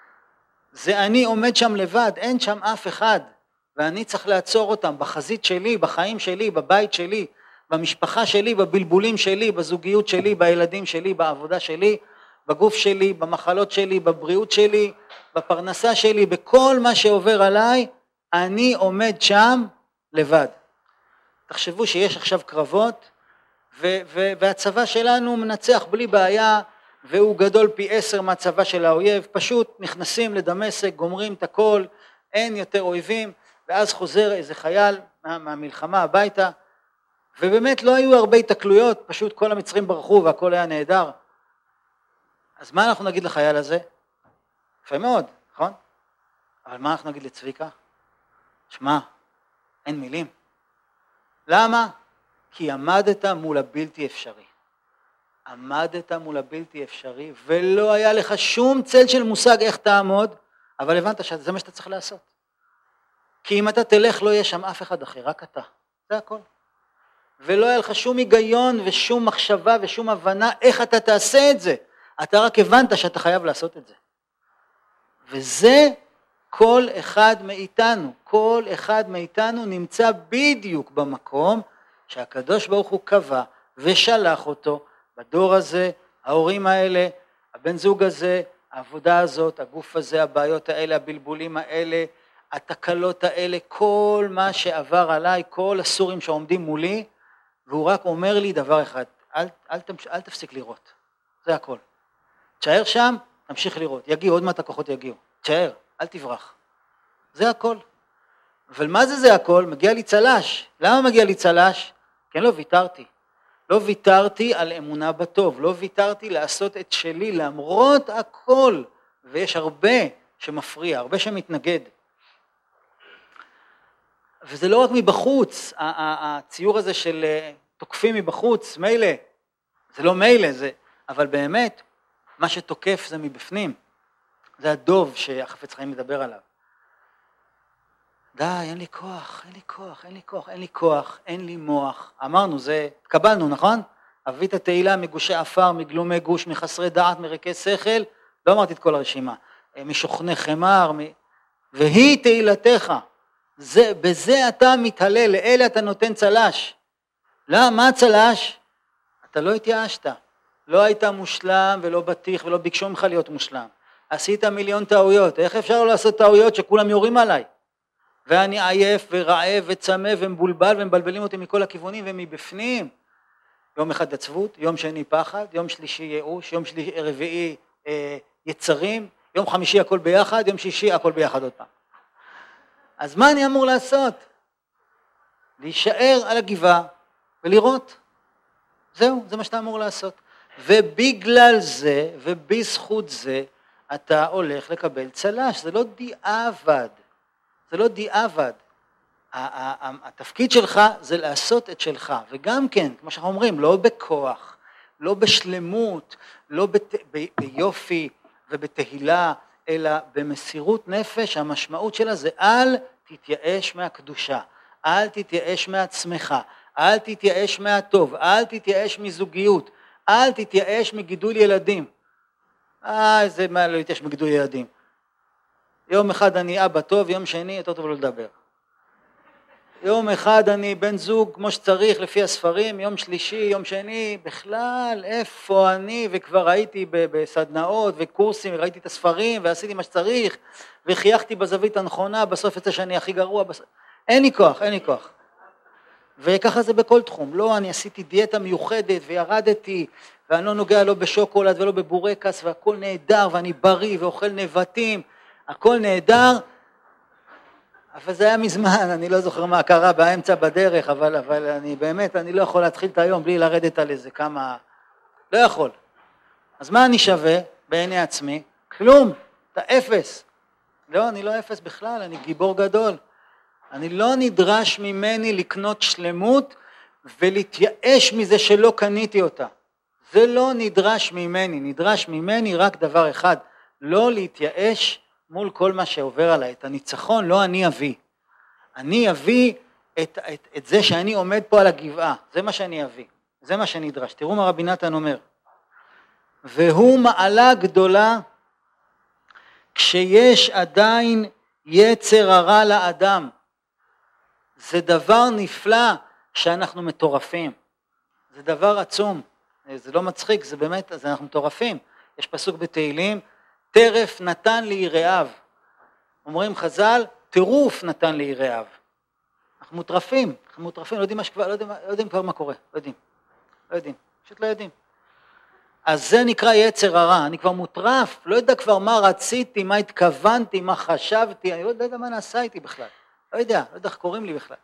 זה אני עומד שם לבד, אין שם אף אחד, ואני צריך לעצור אותם בחזית שלי, בחיים שלי, בבית שלי, במשפחה שלי, בבלבולים שלי, בזוגיות שלי, בילדים שלי, בעבודה שלי, בגוף שלי, במחלות שלי, בבריאות שלי, בפרנסה שלי, בכל מה שעובר עליי, אני עומד שם לבד. תחשבו שיש עכשיו קרבות, ו- ו- והצבא שלנו מנצח בלי בעיה, והוא גדול פי עשר מהצבא של האויב, פשוט נכנסים לדמשק, גומרים את הכל, אין יותר אויבים, ואז חוזר איזה חייל מה- מהמלחמה הביתה, ובאמת לא היו הרבה התקלויות, פשוט כל המצרים ברחו והכל היה נהדר. אז מה אנחנו נגיד לחייל הזה? יפה מאוד, נכון? אבל מה אנחנו נגיד לצביקה? שמע, אין מילים. למה? כי עמדת מול הבלתי אפשרי. עמדת מול הבלתי אפשרי, ולא היה לך שום צל של מושג איך תעמוד, אבל הבנת שזה מה שאתה צריך לעשות. כי אם אתה תלך לא יהיה שם אף אחד אחר, רק אתה. זה הכל. ולא היה לך שום היגיון ושום מחשבה ושום הבנה איך אתה תעשה את זה. אתה רק הבנת שאתה חייב לעשות את זה. וזה כל אחד מאיתנו, כל אחד מאיתנו נמצא בדיוק במקום שהקדוש ברוך הוא קבע ושלח אותו בדור הזה, ההורים האלה, הבן זוג הזה, העבודה הזאת, הגוף הזה, הבעיות האלה, הבלבולים האלה, התקלות האלה, כל מה שעבר עליי, כל הסורים שעומדים מולי, והוא רק אומר לי דבר אחד, אל, אל, אל תפסיק לראות, זה הכל. תשאר שם, תמשיך לראות, יגיעו, עוד מעט הכוחות יגיעו, תשאר, אל תברח. זה הכל. אבל מה זה זה הכל? מגיע לי צלש. למה מגיע לי צלש? כן, לא ויתרתי. לא ויתרתי על אמונה בטוב, לא ויתרתי לעשות את שלי למרות הכל, ויש הרבה שמפריע, הרבה שמתנגד. וזה לא רק מבחוץ, הציור הזה של תוקפים מבחוץ, מילא, זה לא מילא, זה, אבל באמת, מה שתוקף זה מבפנים, זה הדוב שהחפץ חיים מדבר עליו. די, אין לי כוח, אין לי כוח, אין לי כוח, אין לי כוח, אין לי מוח. אמרנו, זה, קבלנו, נכון? אבית התהילה מגושי עפר, מגלומי גוש, מחסרי דעת, מריקי שכל, לא אמרתי את כל הרשימה, משוכני חמר, מ... והיא תהילתך, זה, בזה אתה מתהלל, לאלה אתה נותן צלש. למה? מה צלש? אתה לא התייאשת, לא היית מושלם ולא בטיח ולא ביקשו ממך להיות מושלם. עשית מיליון טעויות, איך אפשר לא לעשות טעויות שכולם יורים עליי? ואני עייף ורעב וצמא ומבולבל ומבלבלים אותי מכל הכיוונים ומבפנים. יום אחד עצבות, יום שני פחד, יום שלישי ייאוש, יום שלישי, רביעי אה, יצרים, יום חמישי הכל ביחד, יום שישי הכל ביחד עוד פעם. אז מה אני אמור לעשות? להישאר על הגבעה ולראות. זהו, זה מה שאתה אמור לעשות. ובגלל זה ובזכות זה אתה הולך לקבל צלש, זה לא דיעבד. זה לא דיעבד. התפקיד שלך זה לעשות את שלך, וגם כן, כמו שאנחנו אומרים, לא בכוח, לא בשלמות, לא בת... ב... ביופי ובתהילה, אלא במסירות נפש. המשמעות שלה זה אל תתייאש מהקדושה, אל תתייאש מעצמך, אל תתייאש מהטוב, אל תתייאש מזוגיות, אל תתייאש מגידול ילדים. אה, זה מה לא להתייאש מגידול ילדים. יום אחד אני אבא טוב, יום שני יותר טוב לא לדבר. יום אחד אני בן זוג כמו שצריך לפי הספרים, יום שלישי, יום שני, בכלל איפה אני, וכבר הייתי בסדנאות וקורסים, וראיתי את הספרים ועשיתי מה שצריך, וחייכתי בזווית הנכונה, בסוף יצא שאני הכי גרוע, בסוף... אין לי כוח, אין לי כוח. וככה זה בכל תחום, לא, אני עשיתי דיאטה מיוחדת וירדתי, ואני לא נוגע לא בשוקולד ולא בבורקס, והכל נהדר, ואני בריא ואוכל נבטים, הכל נהדר, אבל זה היה מזמן, אני לא זוכר מה קרה באמצע בדרך, אבל, אבל אני באמת, אני לא יכול להתחיל את היום בלי לרדת על איזה כמה, לא יכול. אז מה אני שווה בעיני עצמי? כלום, אתה אפס. לא, אני לא אפס בכלל, אני גיבור גדול. אני לא נדרש ממני לקנות שלמות ולהתייאש מזה שלא קניתי אותה. זה לא נדרש ממני, נדרש ממני רק דבר אחד, לא להתייאש מול כל מה שעובר עליי. את הניצחון לא אני אביא. אני אביא את, את, את זה שאני עומד פה על הגבעה. זה מה שאני אביא. זה מה שנדרש. תראו מה רבי נתן אומר. והוא מעלה גדולה כשיש עדיין יצר הרע לאדם. זה דבר נפלא שאנחנו מטורפים. זה דבר עצום. זה לא מצחיק, זה באמת, אז אנחנו מטורפים. יש פסוק בתהילים, טרף נתן ליראיו. אומרים חז"ל, טירוף נתן ליראיו. אנחנו מוטרפים, אנחנו מוטרפים, לא יודעים מה שכבר, לא יודעים, לא יודעים כבר מה קורה, לא יודעים. לא יודעים, פשוט לא יודעים. אז זה נקרא יצר הרע, אני כבר מוטרף, לא יודע כבר מה רציתי, מה התכוונתי, מה חשבתי, אני לא יודע מה נעשה איתי בכלל. לא יודע, לא יודע איך קוראים לי בכלל.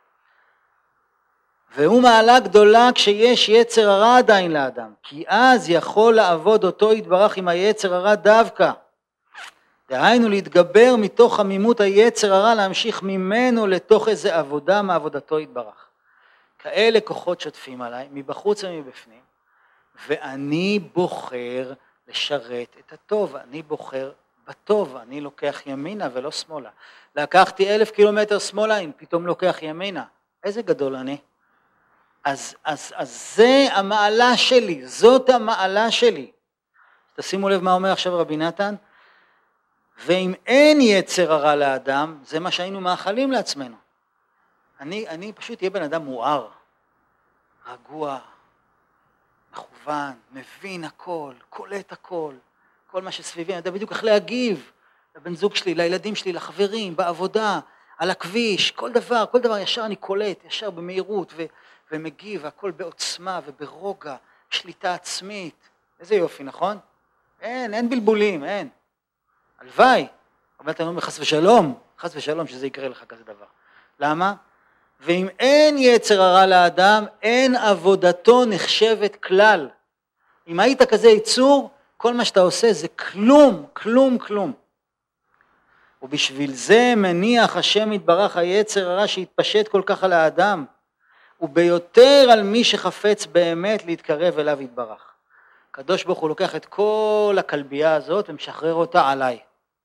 והוא מעלה גדולה כשיש יצר הרע עדיין לאדם, כי אז יכול לעבוד אותו יתברך עם היצר הרע דווקא. דהיינו להתגבר מתוך עמימות היצר הרע, להמשיך ממנו לתוך איזה עבודה מעבודתו יתברך. כאלה כוחות שוטפים עליי, מבחוץ ומבפנים, ואני בוחר לשרת את הטוב, אני בוחר בטוב, אני לוקח ימינה ולא שמאלה. לקחתי אלף קילומטר שמאלה, אם פתאום לוקח ימינה, איזה גדול אני. אז, אז, אז זה המעלה שלי, זאת המעלה שלי. תשימו לב מה אומר עכשיו רבי נתן, ואם אין יצר הרע לאדם, זה מה שהיינו מאחלים לעצמנו. אני, אני פשוט אהיה בן אדם מואר, רגוע, מכוון, מבין הכל, קולט הכל, כל מה שסביבי, אני יודע בדיוק איך להגיב לבן זוג שלי, לילדים שלי, לחברים, בעבודה, על הכביש, כל דבר, כל דבר ישר אני קולט, ישר במהירות ו, ומגיב, הכל בעוצמה וברוגע, שליטה עצמית. איזה יופי, נכון? אין, אין בלבולים, אין. הלוואי, אבל אתה אומר חס ושלום, חס ושלום שזה יקרה לך כזה דבר. למה? ואם אין יצר הרע לאדם, אין עבודתו נחשבת כלל. אם היית כזה יצור, כל מה שאתה עושה זה כלום, כלום, כלום. ובשביל זה מניח השם יתברך היצר הרע שהתפשט כל כך על האדם, וביותר על מי שחפץ באמת להתקרב אליו יתברך. הקדוש ברוך הוא לוקח את כל הכלבייה הזאת ומשחרר אותה עליי.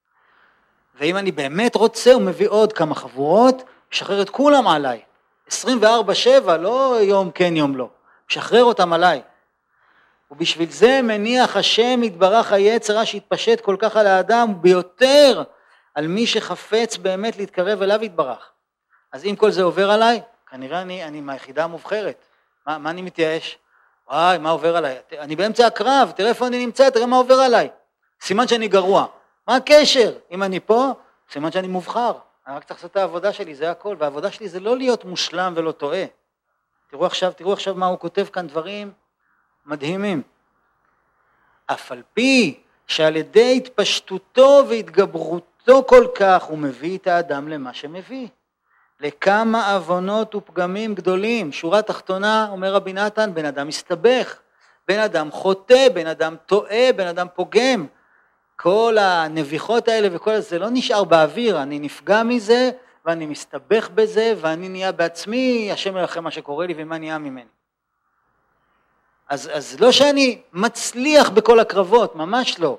ואם אני באמת רוצה, הוא מביא עוד כמה חבורות, משחרר את כולם עליי. עשרים וארבע שבע, לא יום כן יום לא. משחרר אותם עליי. ובשביל זה מניח השם יתברך היצר הרע שהתפשט כל כך על האדם, ביותר על מי שחפץ באמת להתקרב אליו יתברך. אז אם כל זה עובר עליי, כנראה אני, אני מהיחידה המובחרת. מה, מה אני מתייאש? וואי, מה עובר עליי? אני באמצע הקרב, תראה איפה אני נמצא, תראה מה עובר עליי. סימן שאני גרוע. מה הקשר? אם אני פה, סימן שאני מובחר. אני רק צריך לעשות את העבודה שלי, זה הכל. והעבודה שלי זה לא להיות מושלם ולא טועה. תראו עכשיו, תראו עכשיו מה הוא כותב כאן, דברים מדהימים. אף על פי שעל ידי התפשטותו והתגברותו כל כך, הוא מביא את האדם למה שמביא. לכמה אבונות ופגמים גדולים. שורה תחתונה, אומר רבי נתן, בן אדם מסתבך, בן אדם חוטא, בן אדם טועה, בן אדם פוגם. כל הנביחות האלה וכל זה לא נשאר באוויר, אני נפגע מזה ואני מסתבך בזה ואני נהיה בעצמי, השם ירחם מה שקורה לי ומה נהיה ממני. אז, אז לא שאני מצליח בכל הקרבות, ממש לא.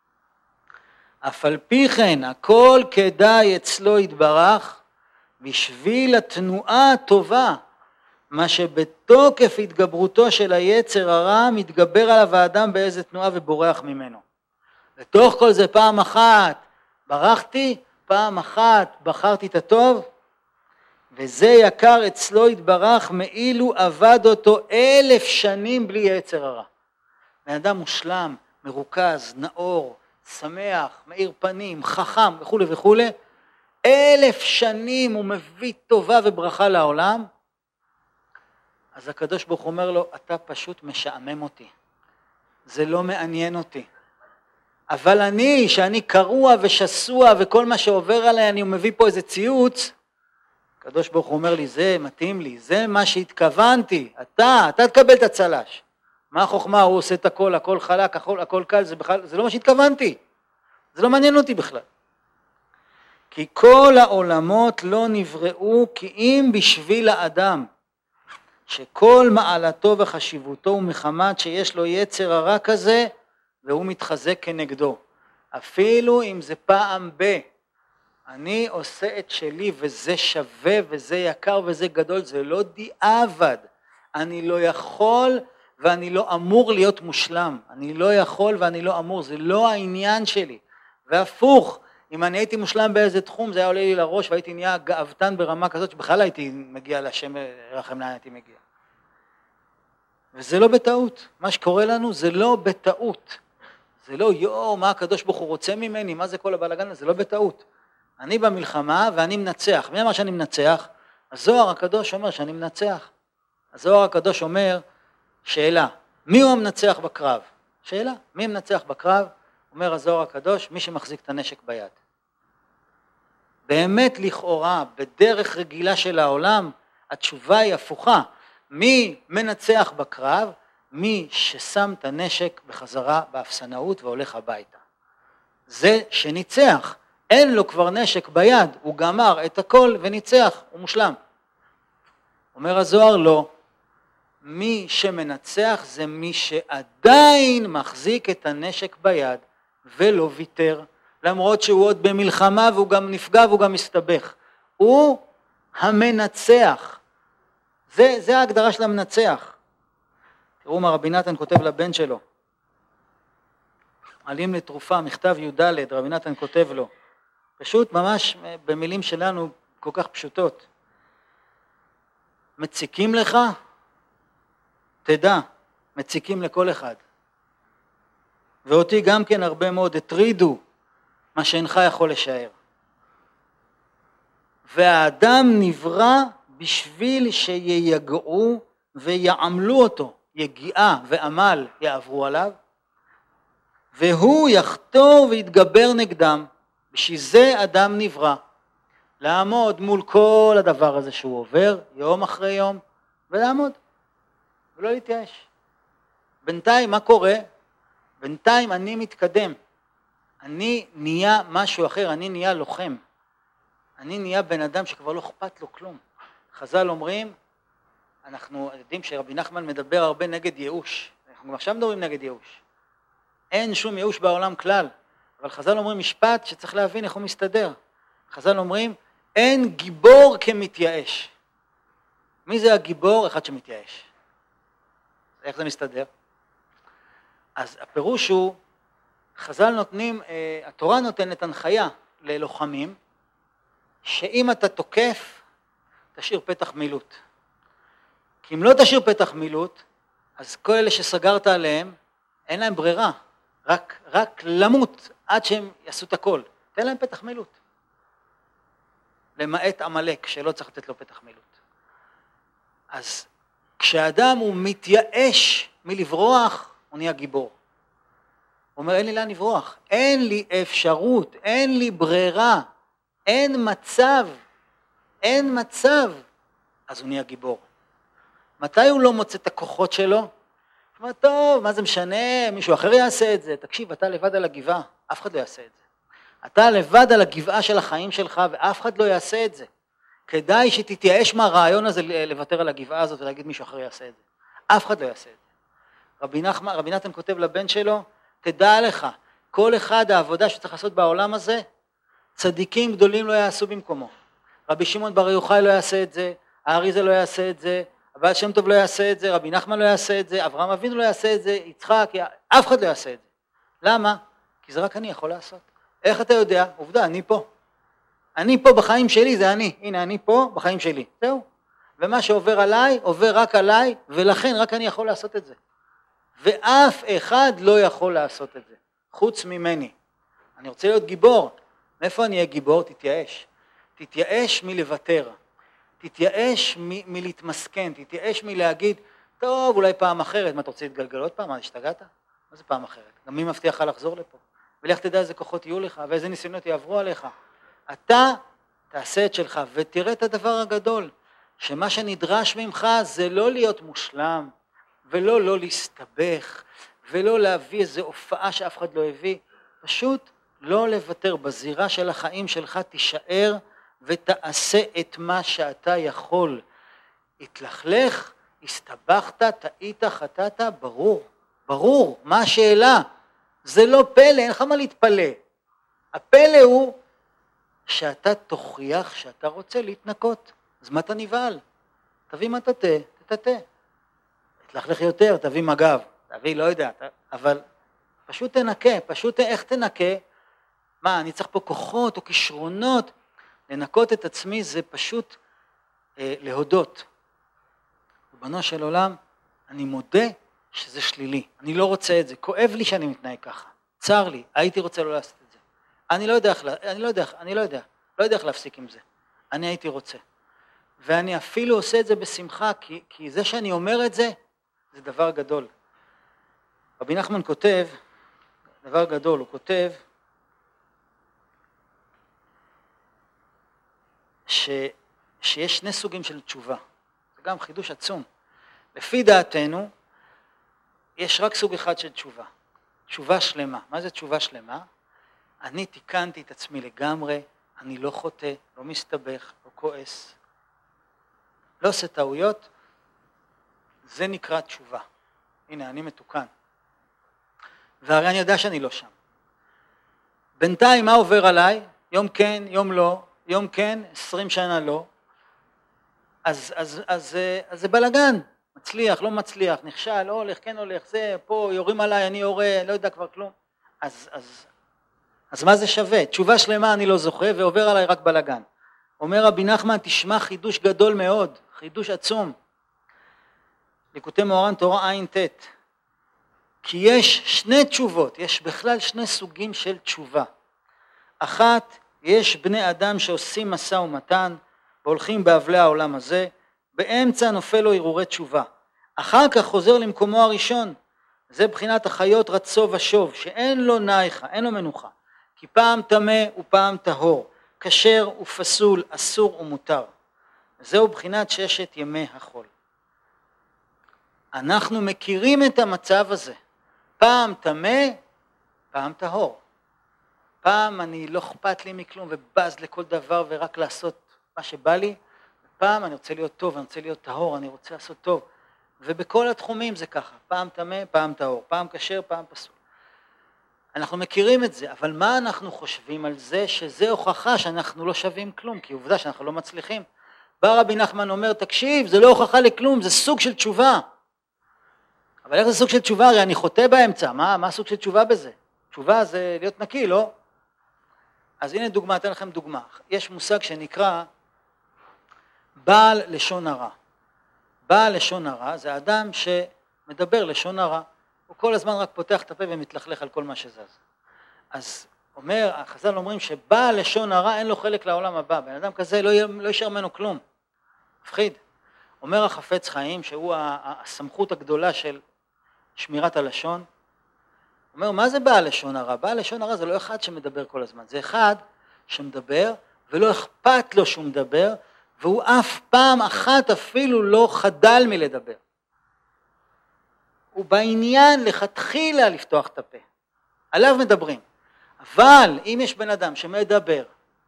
אף על פי כן, הכל כדאי אצלו יתברך, בשביל התנועה הטובה, מה שבתוקף התגברותו של היצר הרע, מתגבר עליו האדם באיזה תנועה ובורח ממנו. לתוך כל זה פעם אחת ברחתי, פעם אחת בחרתי את הטוב, וזה יקר אצלו יתברך מאילו עבד אותו אלף שנים בלי יצר הרע. בן אדם מושלם, מרוכז, נאור, שמח, מאיר פנים, חכם וכו' וכו', אלף שנים הוא מביא טובה וברכה לעולם, אז הקדוש ברוך הוא אומר לו, אתה פשוט משעמם אותי, זה לא מעניין אותי. אבל אני, שאני קרוע ושסוע וכל מה שעובר עליי, אני מביא פה איזה ציוץ, הקדוש ברוך הוא אומר לי, זה מתאים לי, זה מה שהתכוונתי, אתה, אתה תקבל את הצלש. מה החוכמה? הוא עושה את הכל, הכל חלק, הכל, הכל קל, זה, בכלל, זה לא מה שהתכוונתי, זה לא מעניין אותי בכלל. כי כל העולמות לא נבראו כי אם בשביל האדם, שכל מעלתו וחשיבותו הוא מחמת שיש לו יצר הרע כזה, והוא מתחזק כנגדו. אפילו אם זה פעם ב, אני עושה את שלי וזה שווה וזה יקר וזה גדול, זה לא דיעבד, אני לא יכול ואני לא אמור להיות מושלם, אני לא יכול ואני לא אמור, זה לא העניין שלי, והפוך, אם אני הייתי מושלם באיזה תחום זה היה עולה לי לראש והייתי נהיה גאוותן ברמה כזאת שבכלל הייתי מגיע לשם רחם לאן הייתי מגיע. וזה לא בטעות, מה שקורה לנו זה לא בטעות, זה לא יו מה הקדוש ברוך הוא רוצה ממני, מה זה כל הבלגן, זה לא בטעות. אני במלחמה ואני מנצח, מי אמר שאני מנצח? הזוהר הקדוש אומר שאני מנצח. הזוהר הקדוש אומר, שאלה, מי הוא המנצח בקרב? שאלה, מי מנצח בקרב? אומר הזוהר הקדוש, מי שמחזיק את הנשק ביד. באמת לכאורה, בדרך רגילה של העולם, התשובה היא הפוכה. מי מנצח בקרב? מי ששם את הנשק בחזרה באפסנאות והולך הביתה. זה שניצח, אין לו כבר נשק ביד, הוא גמר את הכל וניצח, הוא מושלם. אומר הזוהר לא, מי שמנצח זה מי שעדיין מחזיק את הנשק ביד ולא ויתר, למרות שהוא עוד במלחמה והוא גם נפגע והוא גם מסתבך. הוא המנצח, זה, זה ההגדרה של המנצח. תראו מה רבי נתן כותב לבן שלו, עלים לתרופה, מכתב י"ד, רבי נתן כותב לו, פשוט ממש במילים שלנו כל כך פשוטות, מציקים לך, תדע, מציקים לכל אחד. ואותי גם כן הרבה מאוד הטרידו מה שאינך יכול לשער. והאדם נברא בשביל שיגעו ויעמלו אותו, יגיעה ועמל יעברו עליו, והוא יחתור ויתגבר נגדם, בשביל זה אדם נברא, לעמוד מול כל הדבר הזה שהוא עובר, יום אחרי יום, ולעמוד, ולא להתייאש. בינתיים מה קורה? בינתיים אני מתקדם, אני נהיה משהו אחר, אני נהיה לוחם, אני נהיה בן אדם שכבר לא אכפת לו כלום. חז"ל אומרים, אנחנו יודעים שרבי נחמן מדבר הרבה נגד ייאוש, אנחנו גם עכשיו מדברים נגד ייאוש, אין שום ייאוש בעולם כלל, אבל חז"ל אומרים משפט שצריך להבין איך הוא מסתדר. חז"ל אומרים, אין גיבור כמתייאש. מי זה הגיבור? אחד שמתייאש. איך זה מסתדר? אז הפירוש הוא, חז"ל נותנים, התורה נותנת הנחיה ללוחמים, שאם אתה תוקף, תשאיר פתח מילוט. כי אם לא תשאיר פתח מילוט, אז כל אלה שסגרת עליהם, אין להם ברירה, רק, רק למות עד שהם יעשו את הכל. תן להם פתח מילוט. למעט עמלק, שלא צריך לתת לו פתח מילוט. אז כשאדם הוא מתייאש מלברוח, הוא נהיה גיבור. הוא אומר, אין לי לאן לברוח, אין לי אפשרות, אין לי ברירה, אין מצב, אין מצב, אז הוא נהיה גיבור. מתי הוא לא מוצא את הכוחות שלו? הוא אומר, טוב, מה זה משנה, מישהו אחר יעשה את זה, תקשיב, אתה לבד על הגבעה, אף אחד לא יעשה את זה. אתה לבד על הגבעה של החיים שלך, ואף אחד לא יעשה את זה. כדאי שתתייאש מהרעיון הזה לוותר על הגבעה הזאת ולהגיד מישהו אחר יעשה את זה. אף אחד לא יעשה את זה. רבי נחמן, רבי נתן כותב לבן שלו, תדע לך, כל אחד העבודה שצריך לעשות בעולם הזה, צדיקים גדולים לא יעשו במקומו. רבי שמעון בר יוחאי לא יעשה את זה, האריזה לא יעשה את זה, הבעל שם טוב לא יעשה את זה, רבי נחמן לא יעשה את זה, אברהם אבינו לא יעשה את זה, יצחק, אף אחד לא יעשה את זה. למה? כי זה רק אני יכול לעשות. איך אתה יודע? עובדה, אני פה. אני פה בחיים שלי, זה אני. הנה, אני פה בחיים שלי. זהו. ומה שעובר עליי, עובר רק עליי, ולכן רק אני יכול לעשות את זה. ואף אחד לא יכול לעשות את זה, חוץ ממני. אני רוצה להיות גיבור. מאיפה אני אהיה גיבור? תתייאש. תתייאש מלוותר. תתייאש מ- מלהתמסכן. תתייאש מלהגיד, טוב, אולי פעם אחרת. מה, אתה רוצה להתגלגל עוד פעם? מה, השתגעת? מה זה פעם אחרת? גם מי מבטיח לך לחזור לפה? ולך תדע איזה כוחות יהיו לך, ואיזה ניסיונות יעברו עליך. אתה תעשה את שלך, ותראה את הדבר הגדול, שמה שנדרש ממך זה לא להיות מושלם, ולא לא להסתבך, ולא להביא איזו הופעה שאף אחד לא הביא, פשוט לא לוותר בזירה של החיים שלך, תישאר ותעשה את מה שאתה יכול. התלכלך, הסתבכת, טעית, חטאת, ברור, ברור, מה השאלה? זה לא פלא, אין לך מה להתפלא. הפלא הוא שאתה תוכיח שאתה רוצה להתנקות. אז מה אתה נבהל? תביא מטאטא, תטאטא. תלכלך יותר, תביא מגב, תביא לא יודע, אבל פשוט תנקה, פשוט איך תנקה? מה, אני צריך פה כוחות או כישרונות? לנקות את עצמי זה פשוט אה, להודות. ריבונו של עולם, אני מודה שזה שלילי, אני לא רוצה את זה, כואב לי שאני מתנהג ככה, צר לי, הייתי רוצה לא לעשות את זה. אני לא יודע איך, אני לא יודע, אני לא יודע, לא יודע איך להפסיק עם זה. אני הייתי רוצה. ואני אפילו עושה את זה בשמחה, כי, כי זה שאני אומר את זה, זה דבר גדול. רבי נחמן כותב, דבר גדול, הוא כותב, ש, שיש שני סוגים של תשובה. זה גם חידוש עצום. לפי דעתנו, יש רק סוג אחד של תשובה. תשובה שלמה. מה זה תשובה שלמה? אני תיקנתי את עצמי לגמרי, אני לא חוטא, לא מסתבך, לא כועס, לא עושה טעויות, זה נקרא תשובה. הנה, אני מתוקן. והרי אני יודע שאני לא שם. בינתיים מה עובר עליי? יום כן, יום לא, יום כן, עשרים שנה לא. אז, אז, אז, אז זה בלגן. מצליח, לא מצליח, נכשל, לא הולך, כן הולך, זה, פה, יורים עליי, אני יורה, לא יודע כבר כלום. אז, אז, אז מה זה שווה? תשובה שלמה אני לא זוכה, ועובר עליי רק בלגן. אומר רבי נחמן, תשמע חידוש גדול מאוד, חידוש עצום. ליקוטי מאורן תורה עין תת. כי יש שני תשובות, יש בכלל שני סוגים של תשובה. אחת, יש בני אדם שעושים משא ומתן, והולכים באבלי העולם הזה, באמצע נופל לו הרהורי תשובה. אחר כך חוזר למקומו הראשון. זה בחינת החיות רצו ושוב, שאין לו נייחה, אין לו מנוחה. כי פעם טמא ופעם טהור, כשר ופסול, אסור ומותר. זהו בחינת ששת ימי החול. אנחנו מכירים את המצב הזה. פעם טמא, פעם טהור. פעם אני לא אכפת לי מכלום ובז לכל דבר ורק לעשות מה שבא לי. פעם אני רוצה להיות טוב, אני רוצה להיות טהור, אני רוצה לעשות טוב. ובכל התחומים זה ככה. פעם טמא, פעם טהור. פעם כשר, פעם פסול. אנחנו מכירים את זה, אבל מה אנחנו חושבים על זה? שזה הוכחה שאנחנו לא שווים כלום, כי עובדה שאנחנו לא מצליחים. בא רבי נחמן אומר, תקשיב, זה לא הוכחה לכלום, זה סוג של תשובה. אבל איך זה סוג של תשובה? הרי אני חוטא באמצע, מה, מה סוג של תשובה בזה? תשובה זה להיות נקי, לא? אז הנה דוגמה, אתן לכם דוגמה. יש מושג שנקרא בעל לשון הרע. בעל לשון הרע זה אדם שמדבר לשון הרע. הוא כל הזמן רק פותח את הפה ומתלכלך על כל מה שזז. אז אומר, החז"ל אומרים שבעל לשון הרע אין לו חלק לעולם הבא. בן אדם כזה לא, לא יישאר ממנו כלום. מפחיד. אומר החפץ חיים שהוא הסמכות הגדולה של שמירת הלשון. אומר, מה זה בעל לשון הרע? בעל לשון הרע זה לא אחד שמדבר כל הזמן. זה אחד שמדבר ולא אכפת לו שהוא מדבר, והוא אף פעם אחת אפילו לא חדל מלדבר. הוא בעניין לכתחילה לפתוח את הפה. עליו מדברים. אבל אם יש בן אדם שמדבר,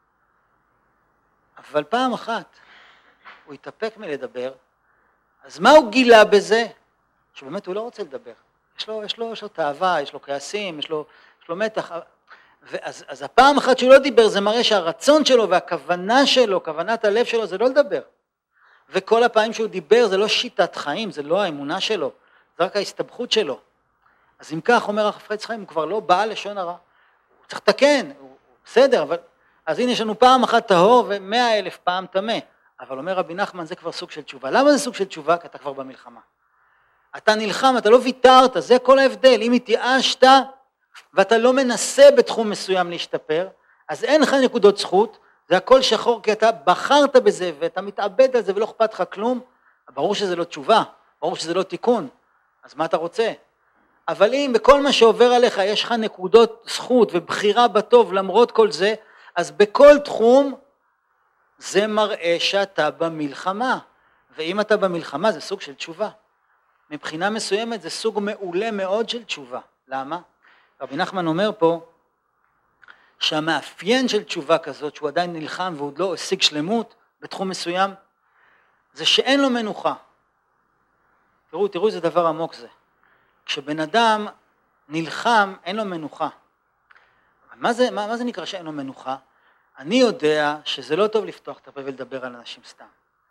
אבל פעם אחת הוא יתאפק מלדבר, אז מה הוא גילה בזה? שבאמת הוא לא רוצה לדבר. יש לו, יש לו, יש לו תאווה, יש לו כעסים, יש לו, יש לו מתח. ואז, אז הפעם אחת שהוא לא דיבר, זה מראה שהרצון שלו והכוונה שלו, כוונת הלב שלו, זה לא לדבר. וכל הפעמים שהוא דיבר, זה לא שיטת חיים, זה לא האמונה שלו, זה רק ההסתבכות שלו. אז אם כך, אומר החפץ חיים, הוא כבר לא בעל לשון הרע. הוא צריך לתקן, הוא בסדר, אבל... אז הנה יש לנו פעם אחת טהור ומאה אלף פעם טמא. אבל אומר רבי נחמן, זה כבר סוג של תשובה. למה זה סוג של תשובה? כי אתה כבר במלחמה. אתה נלחם, אתה לא ויתרת, זה כל ההבדל. אם התייאשת ואתה לא מנסה בתחום מסוים להשתפר, אז אין לך נקודות זכות, זה הכל שחור, כי אתה בחרת בזה ואתה מתאבד על זה ולא אכפת לך כלום. ברור שזה לא תשובה, ברור שזה לא תיקון. אז מה אתה רוצה? אבל אם בכל מה שעובר עליך יש לך נקודות זכות ובחירה בטוב למרות כל זה, אז בכל תחום זה מראה שאתה במלחמה. ואם אתה במלחמה זה סוג של תשובה. מבחינה מסוימת זה סוג מעולה מאוד של תשובה. למה? רבי נחמן אומר פה שהמאפיין של תשובה כזאת, שהוא עדיין נלחם והוא לא השיג שלמות בתחום מסוים, זה שאין לו מנוחה. תראו, תראו איזה דבר עמוק זה. כשבן אדם נלחם, אין לו מנוחה. מה זה, מה, מה זה נקרא שאין לו מנוחה? אני יודע שזה לא טוב לפתוח את הפה ולדבר על אנשים סתם.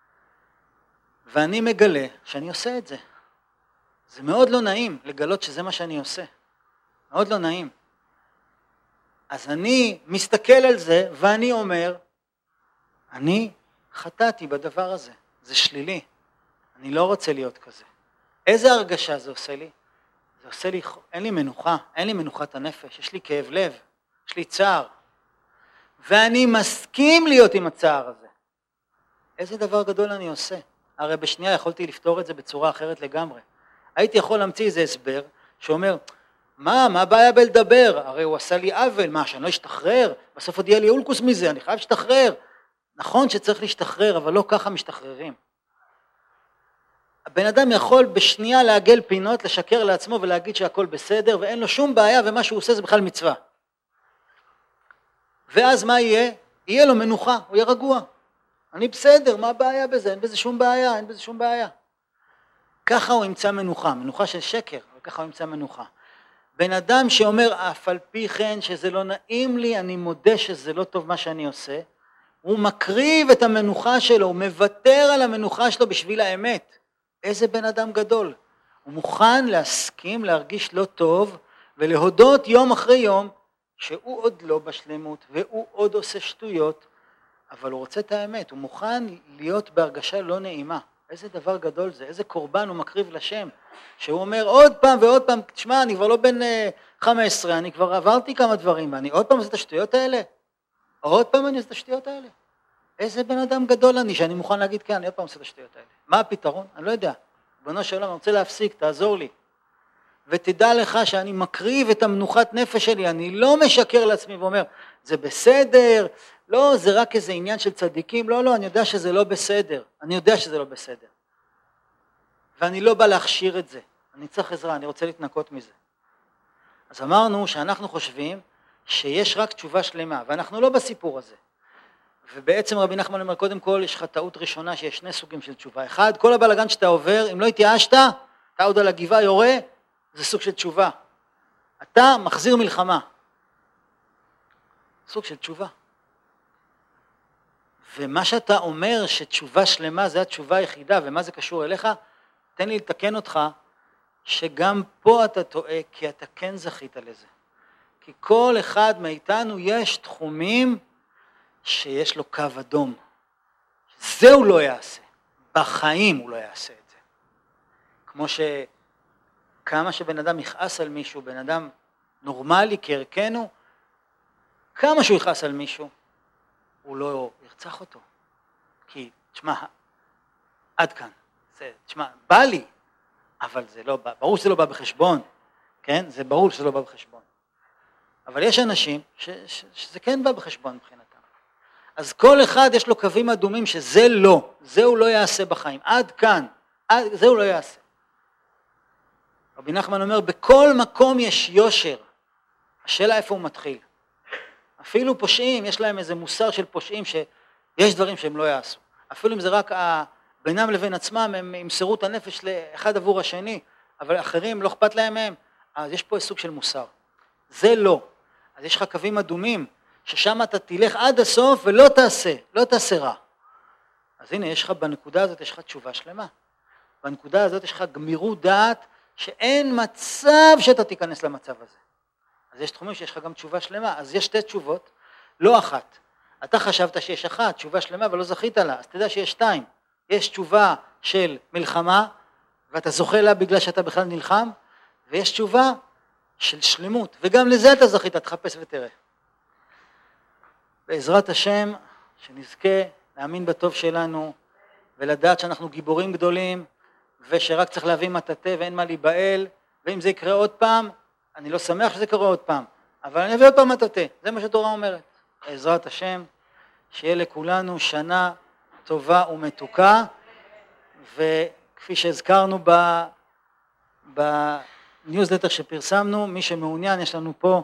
ואני מגלה שאני עושה את זה. זה מאוד לא נעים לגלות שזה מה שאני עושה. מאוד לא נעים. אז אני מסתכל על זה ואני אומר, אני חטאתי בדבר הזה. זה שלילי. אני לא רוצה להיות כזה. איזה הרגשה זה עושה לי? זה עושה לי, אין לי מנוחה, אין לי מנוחת הנפש, יש לי כאב לב, יש לי צער. ואני מסכים להיות עם הצער הזה. איזה דבר גדול אני עושה. הרי בשנייה יכולתי לפתור את זה בצורה אחרת לגמרי. הייתי יכול להמציא איזה הסבר שאומר, מה, מה הבעיה בלדבר? הרי הוא עשה לי עוול, מה, שאני לא אשתחרר? בסוף עוד יהיה לי אולקוס מזה, אני חייב להשתחרר. נכון שצריך להשתחרר, אבל לא ככה משתחררים. הבן אדם יכול בשנייה לעגל פינות, לשקר לעצמו ולהגיד שהכל בסדר, ואין לו שום בעיה, ומה שהוא עושה זה בכלל מצווה. ואז מה יהיה? יהיה לו מנוחה, הוא יהיה רגוע. אני בסדר, מה הבעיה בזה? אין בזה שום בעיה, אין בזה שום בעיה. ככה הוא ימצא מנוחה, מנוחה של שקר, אבל ככה הוא ימצא מנוחה. בן אדם שאומר, אף על פי כן שזה לא נעים לי, אני מודה שזה לא טוב מה שאני עושה, הוא מקריב את המנוחה שלו, הוא מוותר על המנוחה שלו בשביל האמת. איזה בן אדם גדול. הוא מוכן להסכים, להרגיש לא טוב, ולהודות יום אחרי יום, שהוא עוד לא בשלמות, והוא עוד עושה שטויות, אבל הוא רוצה את האמת, הוא מוכן להיות בהרגשה לא נעימה. איזה דבר גדול זה, איזה קורבן הוא מקריב לשם, שהוא אומר עוד פעם ועוד פעם, תשמע, אני כבר לא בן חמש עשרה, אני כבר עברתי כמה דברים, ואני עוד פעם עושה את השטויות האלה? עוד פעם אני עושה את השטויות האלה? איזה בן אדם גדול אני, שאני מוכן להגיד, כן, אני עוד פעם עושה את השטויות האלה. מה הפתרון? אני לא יודע. בנו של עולם, אני רוצה להפסיק, תעזור לי. ותדע לך שאני מקריב את המנוחת נפש שלי, אני לא משקר לעצמי ואומר, זה בסדר, לא, זה רק איזה עניין של צדיקים, לא, לא, אני יודע שזה לא בסדר, אני יודע שזה לא בסדר. ואני לא בא להכשיר את זה, אני צריך עזרה, אני רוצה להתנקות מזה. אז אמרנו שאנחנו חושבים שיש רק תשובה שלמה, ואנחנו לא בסיפור הזה. ובעצם רבי נחמן אומר, קודם כל יש לך טעות ראשונה שיש שני סוגים של תשובה. אחד, כל הבלגן שאתה עובר, אם לא התייאשת, אתה עוד על הגבעה יורה, זה סוג של תשובה. אתה מחזיר מלחמה. סוג של תשובה. ומה שאתה אומר שתשובה שלמה זה התשובה היחידה, ומה זה קשור אליך, תן לי לתקן אותך, שגם פה אתה טועה, כי אתה כן זכית לזה. כי כל אחד מאיתנו יש תחומים שיש לו קו אדום. זה הוא לא יעשה. בחיים הוא לא יעשה את זה. כמו שכמה שבן אדם יכעס על מישהו, בן אדם נורמלי כערכנו, כמה שהוא יכעס על מישהו, הוא לא ירצח אותו. כי, תשמע, עד כאן. זה, תשמע, בא לי, אבל זה לא בא, ברור שזה לא בא בחשבון, כן? זה ברור שזה לא בא בחשבון. אבל יש אנשים ש, ש, שזה כן בא בחשבון מבחינתם. אז כל אחד יש לו קווים אדומים שזה לא, זה הוא לא יעשה בחיים, עד כאן, עד, זה הוא לא יעשה. רבי נחמן אומר, בכל מקום יש יושר, השאלה איפה הוא מתחיל. אפילו פושעים, יש להם איזה מוסר של פושעים שיש דברים שהם לא יעשו. אפילו אם זה רק בינם לבין עצמם, הם ימסרו את הנפש לאחד עבור השני, אבל אחרים לא אכפת להם מהם, אז יש פה סוג של מוסר. זה לא. אז יש לך קווים אדומים, ששם אתה תלך עד הסוף ולא תעשה, לא תעשה רע. אז הנה, יש לך בנקודה הזאת, יש לך תשובה שלמה. בנקודה הזאת יש לך גמירות דעת, שאין מצב שאתה תיכנס למצב הזה. אז יש תחומים שיש לך גם תשובה שלמה, אז יש שתי תשובות, לא אחת. אתה חשבת שיש אחת, תשובה שלמה, אבל לא זכית לה, אז תדע שיש שתיים. יש תשובה של מלחמה, ואתה זוכה לה בגלל שאתה בכלל נלחם, ויש תשובה של שלמות, וגם לזה אתה זכית, תחפש ותראה. בעזרת השם, שנזכה להאמין בטוב שלנו, ולדעת שאנחנו גיבורים גדולים, ושרק צריך להביא מטאטא ואין מה להיבהל, ואם זה יקרה עוד פעם, אני לא שמח שזה קורה עוד פעם, אבל אני אביא עוד פעם מטאטא, זה מה שהתורה אומרת. בעזרת השם, שיהיה לכולנו שנה טובה ומתוקה, וכפי שהזכרנו בניוזלטר שפרסמנו, מי שמעוניין, יש לנו פה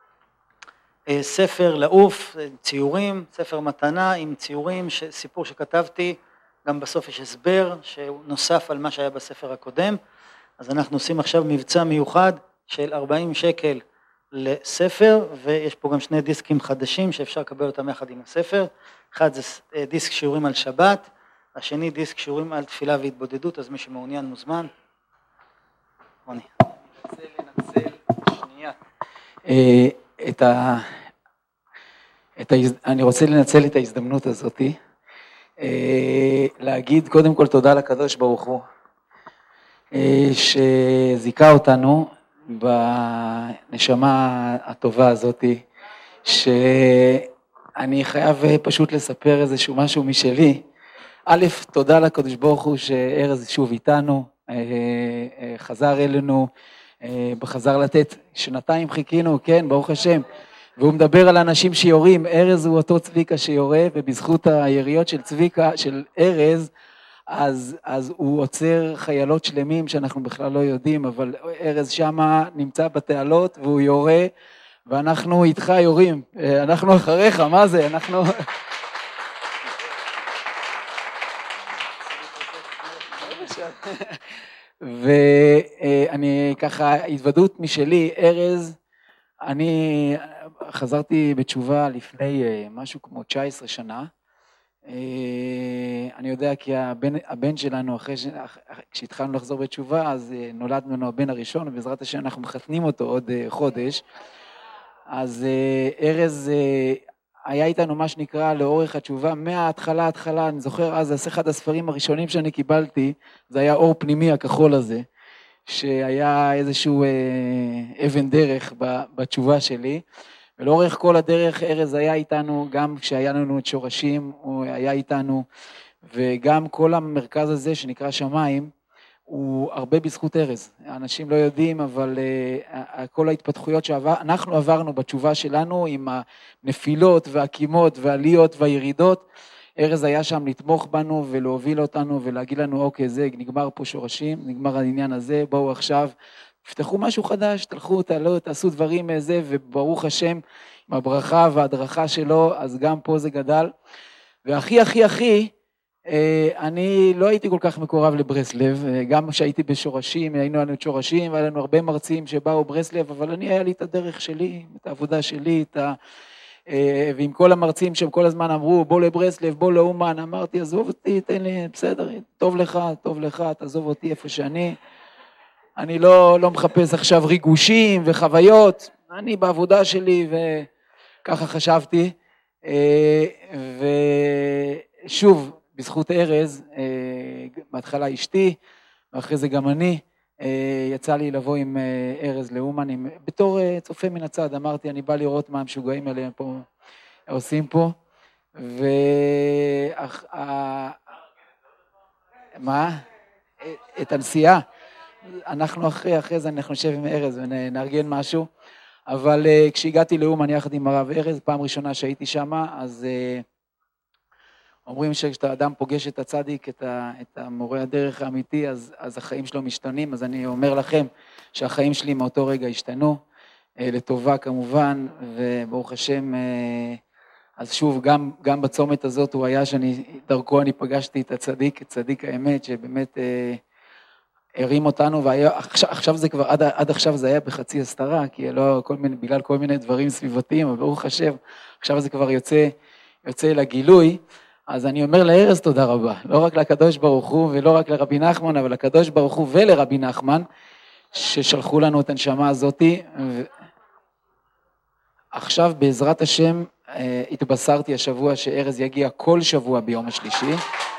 ספר לעוף, ציורים, ספר מתנה עם ציורים, סיפור שכתבתי, גם בסוף יש הסבר שהוא נוסף על מה שהיה בספר הקודם, אז אנחנו עושים עכשיו מבצע מיוחד, של ארבעים שקל לספר, ויש פה גם שני דיסקים חדשים שאפשר לקבל אותם יחד עם הספר. אחד זה דיסק שיעורים על שבת, השני דיסק שיעורים על תפילה והתבודדות, אז מי שמעוניין מוזמן. רוני. אני רוצה לנצל שנייה. את ה... את ה... אני רוצה לנצל את ההזדמנות הזאת, להגיד קודם כל תודה לקדוש ברוך הוא, שזיכה אותנו בנשמה הטובה הזאת, שאני חייב פשוט לספר איזשהו משהו משלי. א', תודה לקדוש ברוך הוא שארז שוב איתנו, חזר אלינו, בחזר לתת, שנתיים חיכינו, כן, ברוך השם, והוא מדבר על אנשים שיורים. ארז הוא אותו צביקה שיורה, ובזכות היריות של צביקה, של ארז, אז, אז הוא עוצר חיילות שלמים שאנחנו בכלל לא יודעים, אבל ארז שמה נמצא בתעלות והוא יורה, ואנחנו איתך יורים, אנחנו אחריך, מה זה? אנחנו... ואני ככה, התוודות משלי, ארז, אני חזרתי בתשובה לפני משהו כמו תשע עשרה שנה, אני יודע כי הבן, הבן שלנו, אחרי ש... כשהתחלנו לחזור בתשובה, אז נולד ממנו הבן הראשון, ובעזרת השם אנחנו מחתנים אותו עוד חודש, אז ארז היה איתנו מה שנקרא לאורך התשובה, מההתחלה, התחלה, אני זוכר אז, זה אחד הספרים הראשונים שאני קיבלתי, זה היה אור פנימי הכחול הזה, שהיה איזשהו אבן דרך בתשובה שלי, ולאורך כל הדרך ארז היה איתנו, גם כשהיה לנו את שורשים, הוא היה איתנו, וגם כל המרכז הזה שנקרא שמיים, הוא הרבה בזכות ארז. האנשים לא יודעים, אבל uh, כל ההתפתחויות שאנחנו עברנו בתשובה שלנו, עם הנפילות והקימות והעליות והירידות, ארז היה שם לתמוך בנו ולהוביל אותנו ולהגיד לנו, אוקיי, זה נגמר פה שורשים, נגמר העניין הזה, בואו עכשיו, תפתחו משהו חדש, תלכו, תעלו, תעשו דברים מזה, וברוך השם, עם הברכה וההדרכה שלו, אז גם פה זה גדל. והכי, הכי, הכי, אני לא הייתי כל כך מקורב לברסלב, גם כשהייתי בשורשים, היינו לנו את שורשים, והיה לנו הרבה מרצים שבאו ברסלב, אבל אני היה לי את הדרך שלי, את העבודה שלי, את ה... ועם כל המרצים שהם כל הזמן אמרו, בוא לברסלב, בוא לאומן, אמרתי, עזוב אותי, תן לי, בסדר, טוב לך, טוב לך, תעזוב אותי איפה שאני, אני לא, לא מחפש עכשיו ריגושים וחוויות, אני בעבודה שלי וככה חשבתי, ושוב, בזכות ארז, בהתחלה אשתי, ואחרי זה גם אני, יצא לי לבוא עם ארז לאומן, בתור צופה מן הצד, אמרתי, אני בא לראות מה המשוגעים האלה פה עושים פה, ו... מה? את הנסיעה, אנחנו אחרי, אחרי זה אנחנו נשב עם ארז ונארגן משהו, אבל כשהגעתי לאומן יחד עם הרב ארז, פעם ראשונה שהייתי שם, אז אומרים שכשאתה אדם פוגש את הצדיק, את, ה, את המורה הדרך האמיתי, אז, אז החיים שלו משתנים, אז אני אומר לכם שהחיים שלי מאותו רגע השתנו, לטובה כמובן, וברוך השם, אז שוב, גם, גם בצומת הזאת הוא היה שאני, דרכו אני פגשתי את הצדיק, את צדיק האמת, שבאמת הרים אותנו, ועכשיו, עכשיו זה כבר, עד, עד עכשיו זה היה בחצי הסתרה, כי לא כל מיני, בגלל כל מיני דברים סביבתיים, אבל ברוך השם, עכשיו זה כבר יוצא, יוצא לגילוי, אז אני אומר לארז תודה רבה, לא רק לקדוש ברוך הוא ולא רק לרבי נחמן, אבל לקדוש ברוך הוא ולרבי נחמן, ששלחו לנו את הנשמה הזאת. ו... עכשיו בעזרת השם התבשרתי השבוע שארז יגיע כל שבוע ביום השלישי,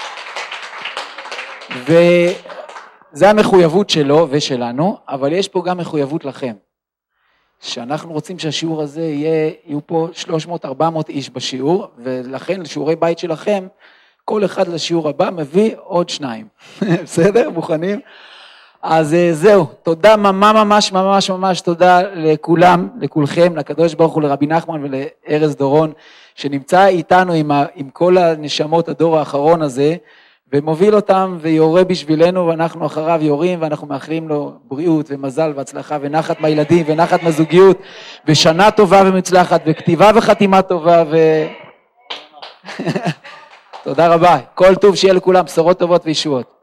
וזה המחויבות שלו ושלנו, אבל יש פה גם מחויבות לכם. שאנחנו רוצים שהשיעור הזה יהיה, יהיו פה שלוש מאות ארבע מאות איש בשיעור, ולכן לשיעורי בית שלכם, כל אחד לשיעור הבא מביא עוד שניים. בסדר? מוכנים? אז זהו, תודה ממש ממש ממש תודה לכולם, לכולכם, לקדוש ברוך הוא, לרבי נחמן ולארז דורון, שנמצא איתנו עם, ה, עם כל הנשמות הדור האחרון הזה, ומוביל אותם ויורה בשבילנו, ואנחנו אחריו יורים, ואנחנו מאחלים לו בריאות ומזל והצלחה ונחת מהילדים ונחת מהזוגיות, ושנה טובה ומצלחת, וכתיבה וחתימה טובה, ו... תודה רבה, כל טוב שיהיה לכולם, בשורות טובות וישועות.